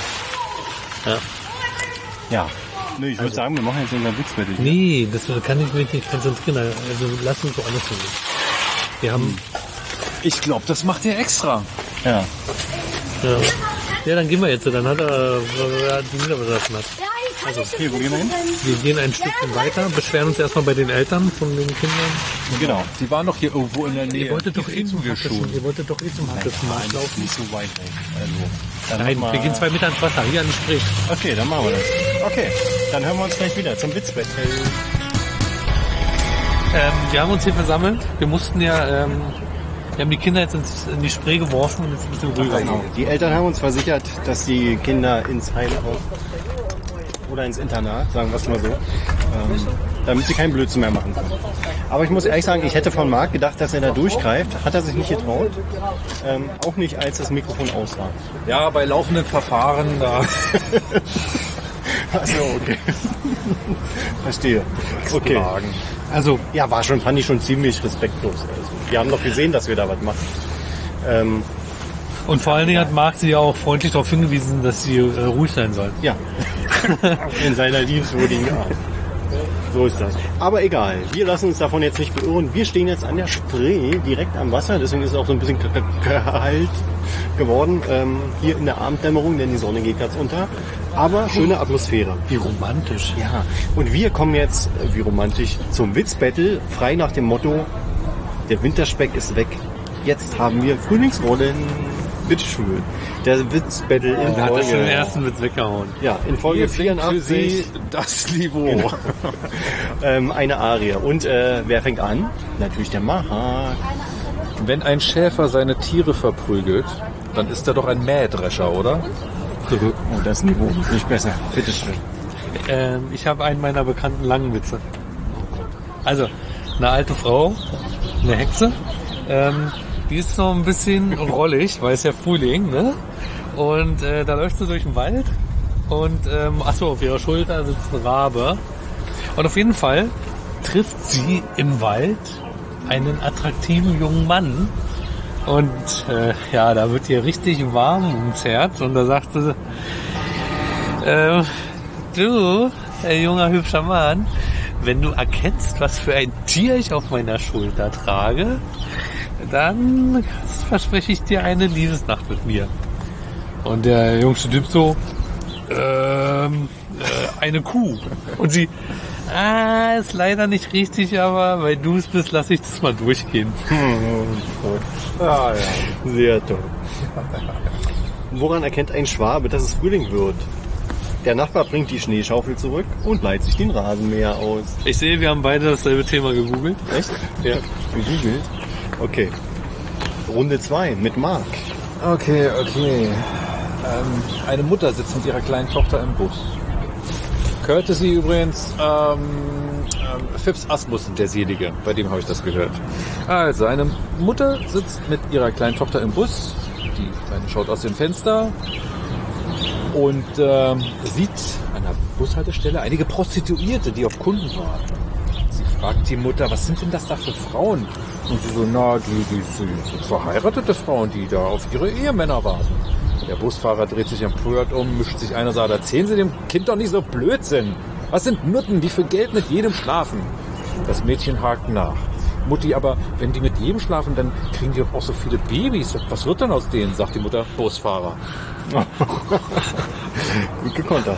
Ja. Ja. Nee, ich würde sagen, wir machen jetzt unser Witzbattle. Nee, das kann ich mich nicht konzentrieren. Also lass uns woanders hingehen. Wir haben. Ich glaube, das macht ihr extra. Ja. Ja. Ja, dann gehen wir jetzt. Dann hat er äh, die Niederbesassen hat. Also, okay, wo gehen wir hin? Wir gehen ein Stückchen weiter, beschweren uns erstmal bei den Eltern von den Kindern. Genau. Die waren doch hier irgendwo in der Nähe. Ihr wolltet doch Die eh zum finden wir Hackischen. schon. Ihr wolltet doch eh zum Hackischen Markt laufen. Nicht so weit weg. Also, dann Nein, mal- wir gehen zwei Meter ins Wasser, hier an den Spree. Okay, dann machen wir das. Okay, dann hören wir uns gleich wieder zum Witzbattle. Ähm, wir haben uns hier versammelt. Wir mussten ja, ähm, wir haben die Kinder jetzt ins, in die Spree geworfen und jetzt ein bisschen ruhiger. Genau. Die Eltern haben uns versichert, dass die Kinder ins Heimhaus oder ins Internat, sagen wir es mal so, ähm, damit sie keinen Blödsinn mehr machen können. Aber ich muss ehrlich sagen, ich hätte von Marc gedacht, dass er da durchgreift. Hat er sich nicht getraut. Ähm, auch nicht, als das Mikrofon aus war. Ja, bei laufenden Verfahren, da Achso, okay. Verstehe. Okay. Also, Ja, war schon, fand ich schon ziemlich respektlos. Also, wir haben doch gesehen, dass wir da was machen. Ähm, und vor allen Dingen hat Marc sie ja auch freundlich darauf hingewiesen, dass sie äh, ruhig sein sollen. ja. In seiner liebenswürdigen Art. So ist das. Aber egal, wir lassen uns davon jetzt nicht beirren. Wir stehen jetzt an der Spree, direkt am Wasser, deswegen ist es auch so ein bisschen k- k- kalt geworden, ähm, hier in der Abenddämmerung, denn die Sonne geht ganz unter. Aber schöne Atmosphäre. Wie romantisch. Ja, und wir kommen jetzt, äh, wie romantisch, zum Witzbattle, frei nach dem Motto, der Winterspeck ist weg. Jetzt haben wir Frühlingsrollen. Bitteschön. Der Witzbattle in Da hat er schon den Folge, ersten Witz weggehauen. ja, in Folge Hier singt für vierundachtzig. Sie das Niveau. ähm, eine Arie. Und äh, wer fängt an? Natürlich der Marc. Wenn ein Schäfer seine Tiere verprügelt, dann ist er doch ein Mähdrescher, oder? Oh, das Niveau. Nicht besser. Bitteschön. Ähm, ich habe einen meiner bekannten langen Witze. Also, eine alte Frau, eine Hexe, ähm, die ist so ein bisschen rollig, weil es ja Frühling, ne? Und äh, da läuft sie durch den Wald und ähm, achso, auf ihrer Schulter sitzt ein Rabe. Und auf jeden Fall trifft sie im Wald einen attraktiven jungen Mann. Und äh, ja, da wird ihr richtig warm ums Herz und da sagt sie, äh, du, äh, junger, hübscher Mann, wenn du erkennst, was für ein Tier ich auf meiner Schulter trage, dann verspreche ich dir eine Liebesnacht mit mir. Und der jüngste Typ so, ähm, äh, eine Kuh. Und sie, ah, ist leider nicht richtig, aber weil du es bist, lasse ich das mal durchgehen. Ah, ja. Sehr toll. Woran erkennt ein Schwabe, dass es Frühling wird? Der Nachbar bringt die Schneeschaufel zurück und leiht sich den Rasenmäher aus. Ich sehe, wir haben beide dasselbe Thema gegoogelt. Echt? Ja. Gegoogelt? Okay. Runde zwei mit Marc. Okay, okay. Ähm, eine Mutter sitzt mit ihrer kleinen Tochter im Bus. Courtesy übrigens ähm, Phipps Asmussen, der Selige, bei dem habe ich das gehört. Also, eine Mutter sitzt mit ihrer kleinen Tochter im Bus, die Kleine schaut aus dem Fenster und ähm, sieht an der Bushaltestelle einige Prostituierte, die auf Kunden warten. Sie fragt die Mutter, was sind denn das da für Frauen? Und sie so, na, die, die, die, die verheiratete Frauen, die da auf ihre Ehemänner warten. Der Busfahrer dreht sich empört um, mischt sich ein und sagt, erzählen Sie dem Kind doch nicht so Blödsinn. Was sind Nutten, die für Geld mit jedem schlafen? Das Mädchen hakt nach. Mutti, aber wenn die mit jedem schlafen, dann kriegen die doch auch so viele Babys. Was wird denn aus denen, sagt die Mutter, Busfahrer. Gut gekontert.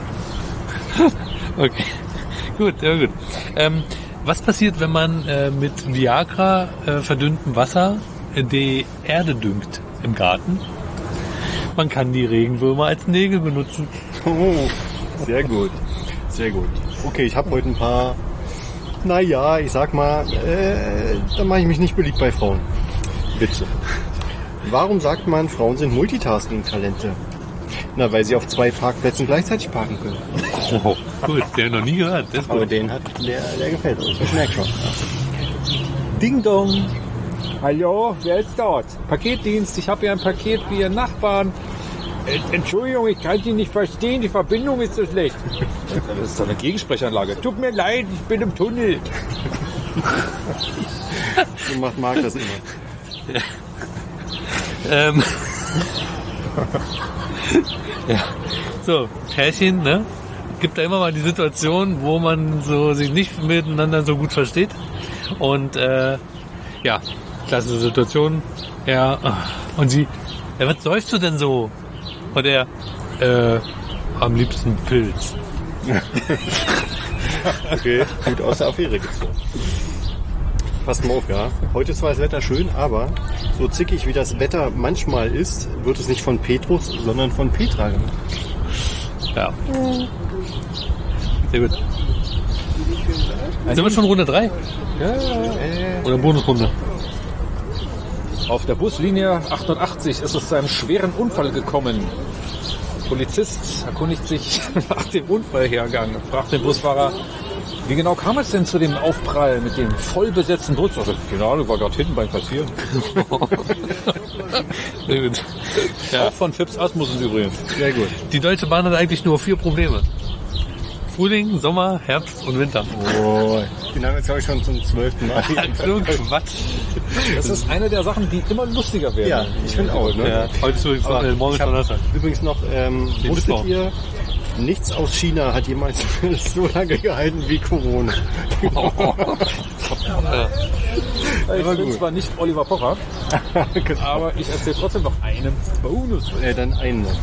Okay, gut, ja gut. Ähm, was passiert, wenn man äh, mit Viagra äh, verdünntem Wasser äh, die Erde düngt im Garten? Man kann die Regenwürmer als Nägel benutzen. Oh, sehr gut, sehr gut. Okay, ich habe heute ein paar, naja, ich sag mal, äh, da mache ich mich nicht beliebt bei Frauen. Bitte. Warum sagt man, Frauen sind Multitasking-Talente? Na, weil sie auf zwei Parkplätzen gleichzeitig parken können. Oh, gut, der noch nie gehört. Das ist Aber gut. den hat, der, der gefällt uns. Ich merke schon. Ding Dong. Hallo, wer ist dort? Paketdienst, ich habe hier ein Paket für Ihren Nachbarn. Äh, Entschuldigung, ich kann Sie nicht verstehen, die Verbindung ist so schlecht. Das ist doch eine Gegensprechanlage. Tut mir leid, ich bin im Tunnel. So macht Marc das immer. Ähm. Ja. So, Pärchen, ne? Gibt da immer mal die Situation, wo man so sich nicht miteinander so gut versteht. Und äh, ja, klassische Situation. Ja, und sie, ja, was säufst du denn so? Und er, äh, am liebsten Pilz. Okay, gut aus der Affäre gezogen. Passt mal auf, ja. Heute ist zwar das Wetter schön, aber so zickig wie das Wetter manchmal ist, wird es nicht von Petrus, sondern von Petra gemacht. Ja. Sehr gut. Sind wir schon Runde drei? Ja, äh, Oder Bonusrunde? auf der Buslinie achtundachtzig ist es zu einem schweren Unfall gekommen. Polizist erkundigt sich nach dem Unfallhergang und fragt den Busfahrer, wie genau kam es denn zu dem Aufprall mit dem vollbesetzten Bus? Also, genau, war gerade hinten beim Passieren. Sehr gut. Ja. Auch von Phipps Asmussen übrigens. Sehr gut. Die Deutsche Bahn hat eigentlich nur vier Probleme. Frühling, Sommer, Herbst und Winter. Oh, den haben wir jetzt, glaube ich, schon zum zwölften Mal. So ein Quatsch. Das ist eine der Sachen, die immer lustiger werden. Ja, ich finde auch. Ne? Ja, heute ist übrigens Aber äh, morgen ich ist hab Donnerstag. übrigens noch, ähm, Den wusstet Mittwoch. ihr, nichts aus China hat jemals so lange gehalten wie Corona. Ich Aber bin gut. zwar nicht Oliver Pocher, aber ich erzähle trotzdem noch einen Bonus. äh, dann einen noch.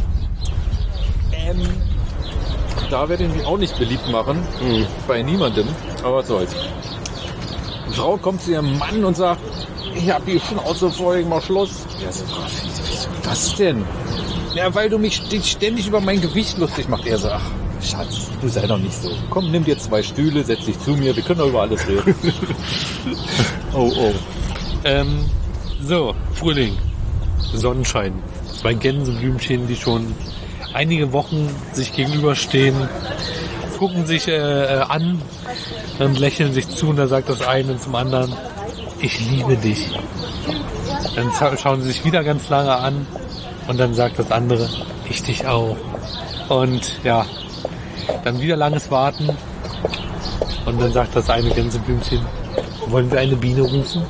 Ähm, da werde ich mich auch nicht beliebt machen, Mhm. bei niemandem, aber was soll's. Eine Frau kommt zu ihrem Mann und sagt, ich hab die Schnauze voll, ich mach Schluss. Ja, so, wieso das denn? Ja, weil du mich st- ständig über mein Gewicht lustig machst. Er so, ach, Schatz, du sei doch nicht so. Komm, nimm dir zwei Stühle, setz dich zu mir, wir können doch über alles reden. Oh, oh. Ähm, so, Frühling, Sonnenschein. Zwei Gänseblümchen, die schon einige Wochen sich gegenüberstehen, gucken sich äh, äh, an und lächeln sich zu und da sagt das eine zum anderen, ich liebe dich. Dann scha- schauen sie sich wieder ganz lange an und dann sagt das andere, ich dich auch. Und ja, dann wieder langes Warten und dann sagt das eine Gänseblümchen, wollen wir eine Biene rufen?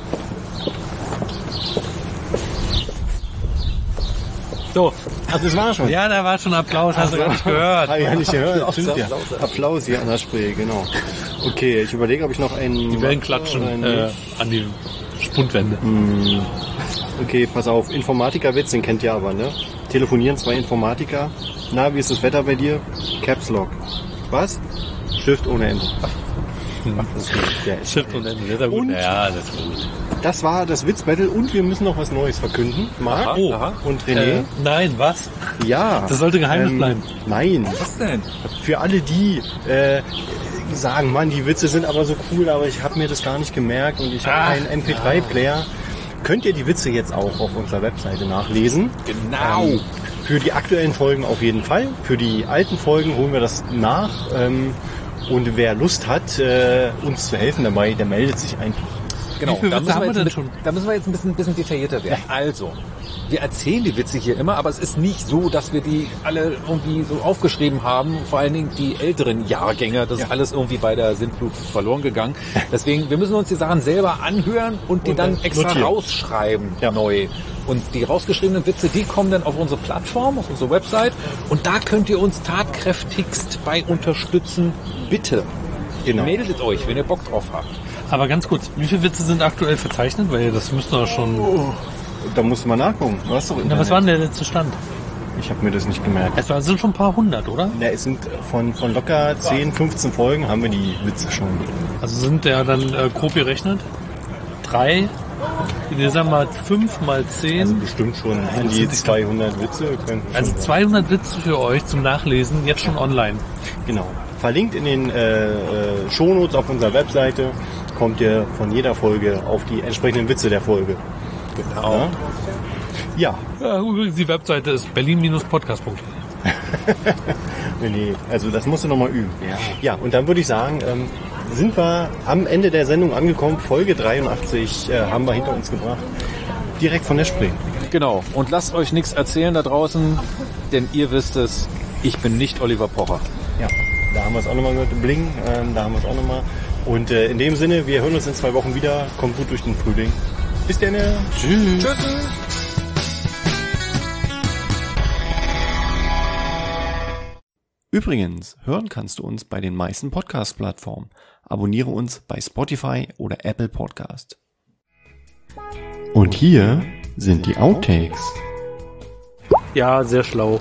So, Ach, das war schon. ja, da war schon Applaus, hast du gar nicht gehört. Habe ich ja nicht gehört. Stimmt ja. Applaus, Applaus. Applaus hier an der Spree, genau. Okay, ich überlege, ob ich noch einen... Die werden klatschen äh, an die Spundwände. Okay, pass auf. Informatiker-Witz, den kennt ihr aber, ne? Telefonieren zwei Informatiker. Na, wie ist das Wetter bei dir? Caps Lock. Was? Stift ohne Ende. Das ist gut. Der ist Shift und Ende, das ist ja gut. Und- Ja, das ist gut. Das war das Witzbattle und wir müssen noch was Neues verkünden. Marc Aha, Oh. aha. und René. Äh, nein, was? Ja. Das sollte Geheimnis ähm, bleiben. Nein. Was denn? Für alle die äh, sagen, Mann, die Witze sind aber so cool, aber ich habe mir das gar nicht gemerkt und ich habe Ah. keinen M P drei Player. Könnt ihr die Witze jetzt auch auf unserer Webseite nachlesen. Genau. Ähm, für die aktuellen Folgen auf jeden Fall. Für die alten Folgen holen wir das nach. Ähm, Und wer Lust hat, äh, uns zu helfen dabei, der meldet sich einfach. Genau, Wie viele da Witze müssen, haben wir wir jetzt denn mit, schon? da müssen wir jetzt ein bisschen, bisschen detaillierter werden. Also, wir erzählen die Witze hier immer, aber es ist nicht so, dass wir die alle irgendwie so aufgeschrieben haben. Vor allen Dingen die älteren Jahrgänge, das ist alles irgendwie bei der Sintflut verloren gegangen. Deswegen, wir müssen uns die Sachen selber anhören und die Und dann dann extra notieren. rausschreiben, Ja. neu. Und die rausgeschriebenen Witze, die kommen dann auf unsere Plattform, auf unsere Website. Und da könnt ihr uns tatkräftigst bei unterstützen. Bitte. Genau. Meldet euch, wenn ihr Bock drauf habt. Aber ganz kurz, wie viele Witze sind aktuell verzeichnet? Weil das müsste doch schon... Da musst du mal nachgucken. Du hast doch Na, Internet. was war denn der letzte Stand? Ich habe mir das nicht gemerkt. Es war- sind schon ein paar hundert, oder? Na, es sind von, von locker zehn, fünfzehn Folgen haben wir die Witze schon. Also sind ja dann äh, grob gerechnet drei, wir sagen mal fünf mal zehn, Also bestimmt schon an die zweihundert Witze. Könnten schon also sein. zweihundert Witze für euch zum Nachlesen, jetzt schon online. Genau. Verlinkt in den äh, äh, Shownotes auf unserer Webseite kommt ihr von jeder Folge auf die entsprechenden Witze der Folge. Genau. Ja, Ja, übrigens, die Webseite ist berlin Bindestrich podcast punkt de. nee, nee, also das musst du nochmal üben. Ja, und dann würde ich sagen, ähm, sind wir am Ende der Sendung angekommen. Folge dreiundachtzig äh, haben wir hinter uns gebracht. Direkt von der Spree. Genau. Und lasst euch nichts erzählen da draußen, denn ihr wisst es, ich bin nicht Oliver Pocher. Ja, da haben wir es auch nochmal gehört. Bling, ähm, da haben wir es auch nochmal. Und äh, in dem Sinne, wir hören uns in zwei Wochen wieder. Kommt gut durch den Frühling. Bis dann. Tschüss. Tschüss. Übrigens, hören kannst du uns bei den meisten Podcast-Plattformen. Abonniere uns bei Spotify oder Apple Podcast. Und hier sind die Outtakes. Ja, sehr schlau.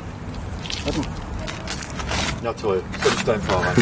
Ja, toll. Das ist dein Fahrrad.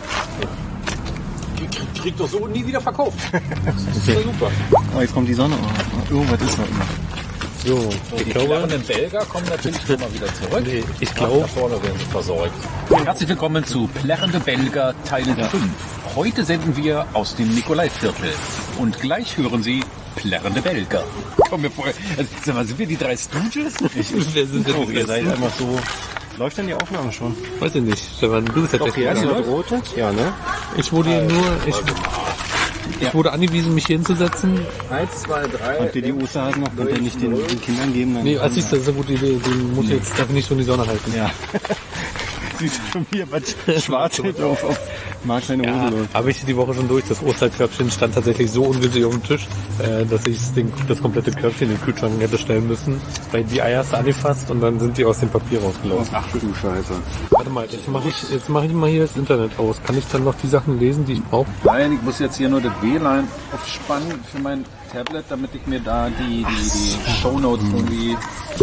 Die krieg, krieg doch so nie wieder verkauft. Das ist ja super. Oh, jetzt kommt die Sonne. Oh, irgendwas ist da immer. So, Die ich glaube, klärenden Belger kommen natürlich schon mal wieder zurück. Nee, ich Ach, glaube- da vorne werden sie versorgt. Herzlich willkommen zu Plärrende Belger Teil fünf. Heute senden wir aus dem Nikolaiviertel. Und gleich hören Sie Plärrende Belger. Komm mir vor. Also, sag mal, sind wir die drei Stooges? wer sind denn Oh, die ihr seid Besten? einfach so... Läuft denn die Aufnahme schon? Weiß ich nicht, Stefan, du bist ja der ja, die Techniker. läuft. Rote? Ja, ne? Ich wurde hier nur, ich, ich wurde angewiesen, mich hier hinzusetzen. Eins, zwei, drei. Habt ihr die Osterhasen noch? Könnt ihr nicht den, den Kindern geben? Dann Nee, als ich das ist eine gute Idee, den muss ich jetzt, darf ich nicht so in die Sonne halten. Ja. Siehst du schon wieder was Schwarzes auf, auf Marc seine Hose Ja, läuft. habe ich die Woche schon durch. Das Osterkörbchen stand tatsächlich so ungünstig auf dem Tisch, äh, dass ich den, das komplette Körbchen in den Kühlschrank hätte stellen müssen. Weil die Eier hast du angefasst und dann sind die aus dem Papier rausgelaufen. Ach du Scheiße. Warte mal, jetzt mache ich, jetzt mache ich mal hier das Internet aus. Kann ich dann noch die Sachen lesen, die ich brauche? Nein, ich muss jetzt hier nur das W L A N aufspannen für mein Tablet, damit ich mir da die, die, die Shownotes irgendwie...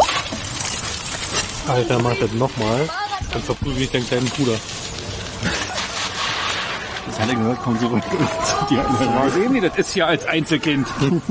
Alter, mach das nochmal. Dann verprügel ich deinen kleinen Bruder. Das hat er gehört, komm zurück. Die anderen sehen die, das ist ja als Einzelkind.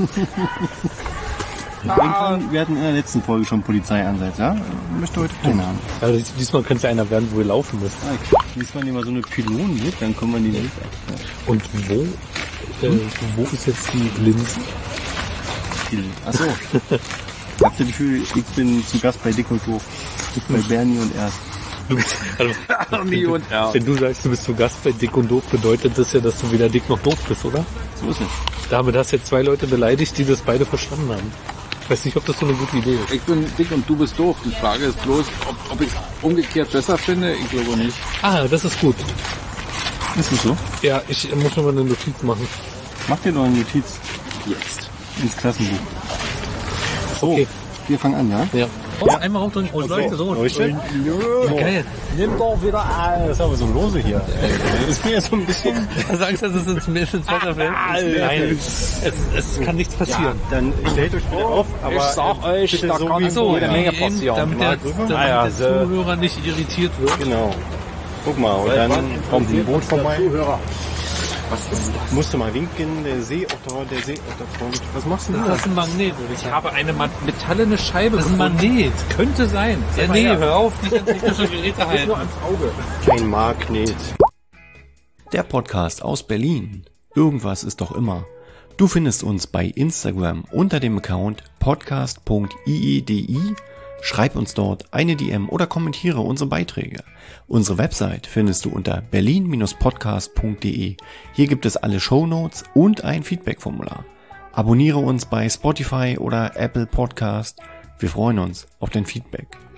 Irgendwann, wir hatten in der letzten Folge schon Polizeieinsatz, ja? Möchte heute keinen haben. Also dies- diesmal könnte es einer werden, wo ihr laufen müsst. Diesmal nehmen wir so eine Pylonen mit, dann kommen wir die nicht ab. Und wo, äh, wo ist jetzt die Linse? Achso. Habt ihr das Gefühl, ich bin zu Gast bei Dick und Doof? Bei Bernie und Erst. Du bist, also, Bernie und er. wenn du sagst, du bist zu Gast bei Dick und Doof, bedeutet das ja, dass du weder dick noch doof bist, oder? So ist es. Damit hast du jetzt zwei Leute beleidigt, die das beide verstanden haben. Ich weiß nicht, ob das so eine gute Idee ist. Ich bin dick und du bist doof. Die Frage ist bloß, ob, ob ich es umgekehrt besser finde. Ich glaube nicht. Ah, das ist gut. Ist es so? Ja, ich muss schon mal eine Notiz machen. Mach dir doch eine Notiz Jetzt. ins Klassenbuch. So, Okay. wir fangen an, ja? Ja. Oh, einmal aufdrücken. Oh, Leute, so. Leuchte? Geil. Nimm doch wieder an. Das ist aber so lose hier. Das ist mir so ein bisschen... Hast du Angst, dass es ins Meer ins Wasser fällt? Nein, es, es kann nichts passieren. Dann stellt euch bitte auf, aber... Ich sag euch, bitte da so kann wie so jede jede Menge Menge passieren. Damit der, damit Ah ja, der so. Zuhörer nicht irritiert wird. Genau. Guck mal, und dann kommt ein Boot vorbei. Was ist das? Musst du mal winken, der Seeotter, der Seeotter kommt. Was machst du denn Das da? ist ein Magnet, würde ich Ich sagen. habe eine ma- metallene Scheibe Das ist ein gefunden. Magnet. Könnte sein. Ja, nee, hör auf, nicht an technische Geräte halten. Nur ans Auge. Kein Magnet. Der Podcast aus Berlin. Irgendwas ist doch immer. Du findest uns bei Instagram unter dem Account podcast punkt iedi Schreib uns dort eine D M oder kommentiere unsere Beiträge. Unsere Website findest du unter berlin Bindestrich podcast punkt de. Hier gibt es alle Shownotes und ein Feedback-Formular. Abonniere uns bei Spotify oder Apple Podcast. Wir freuen uns auf dein Feedback.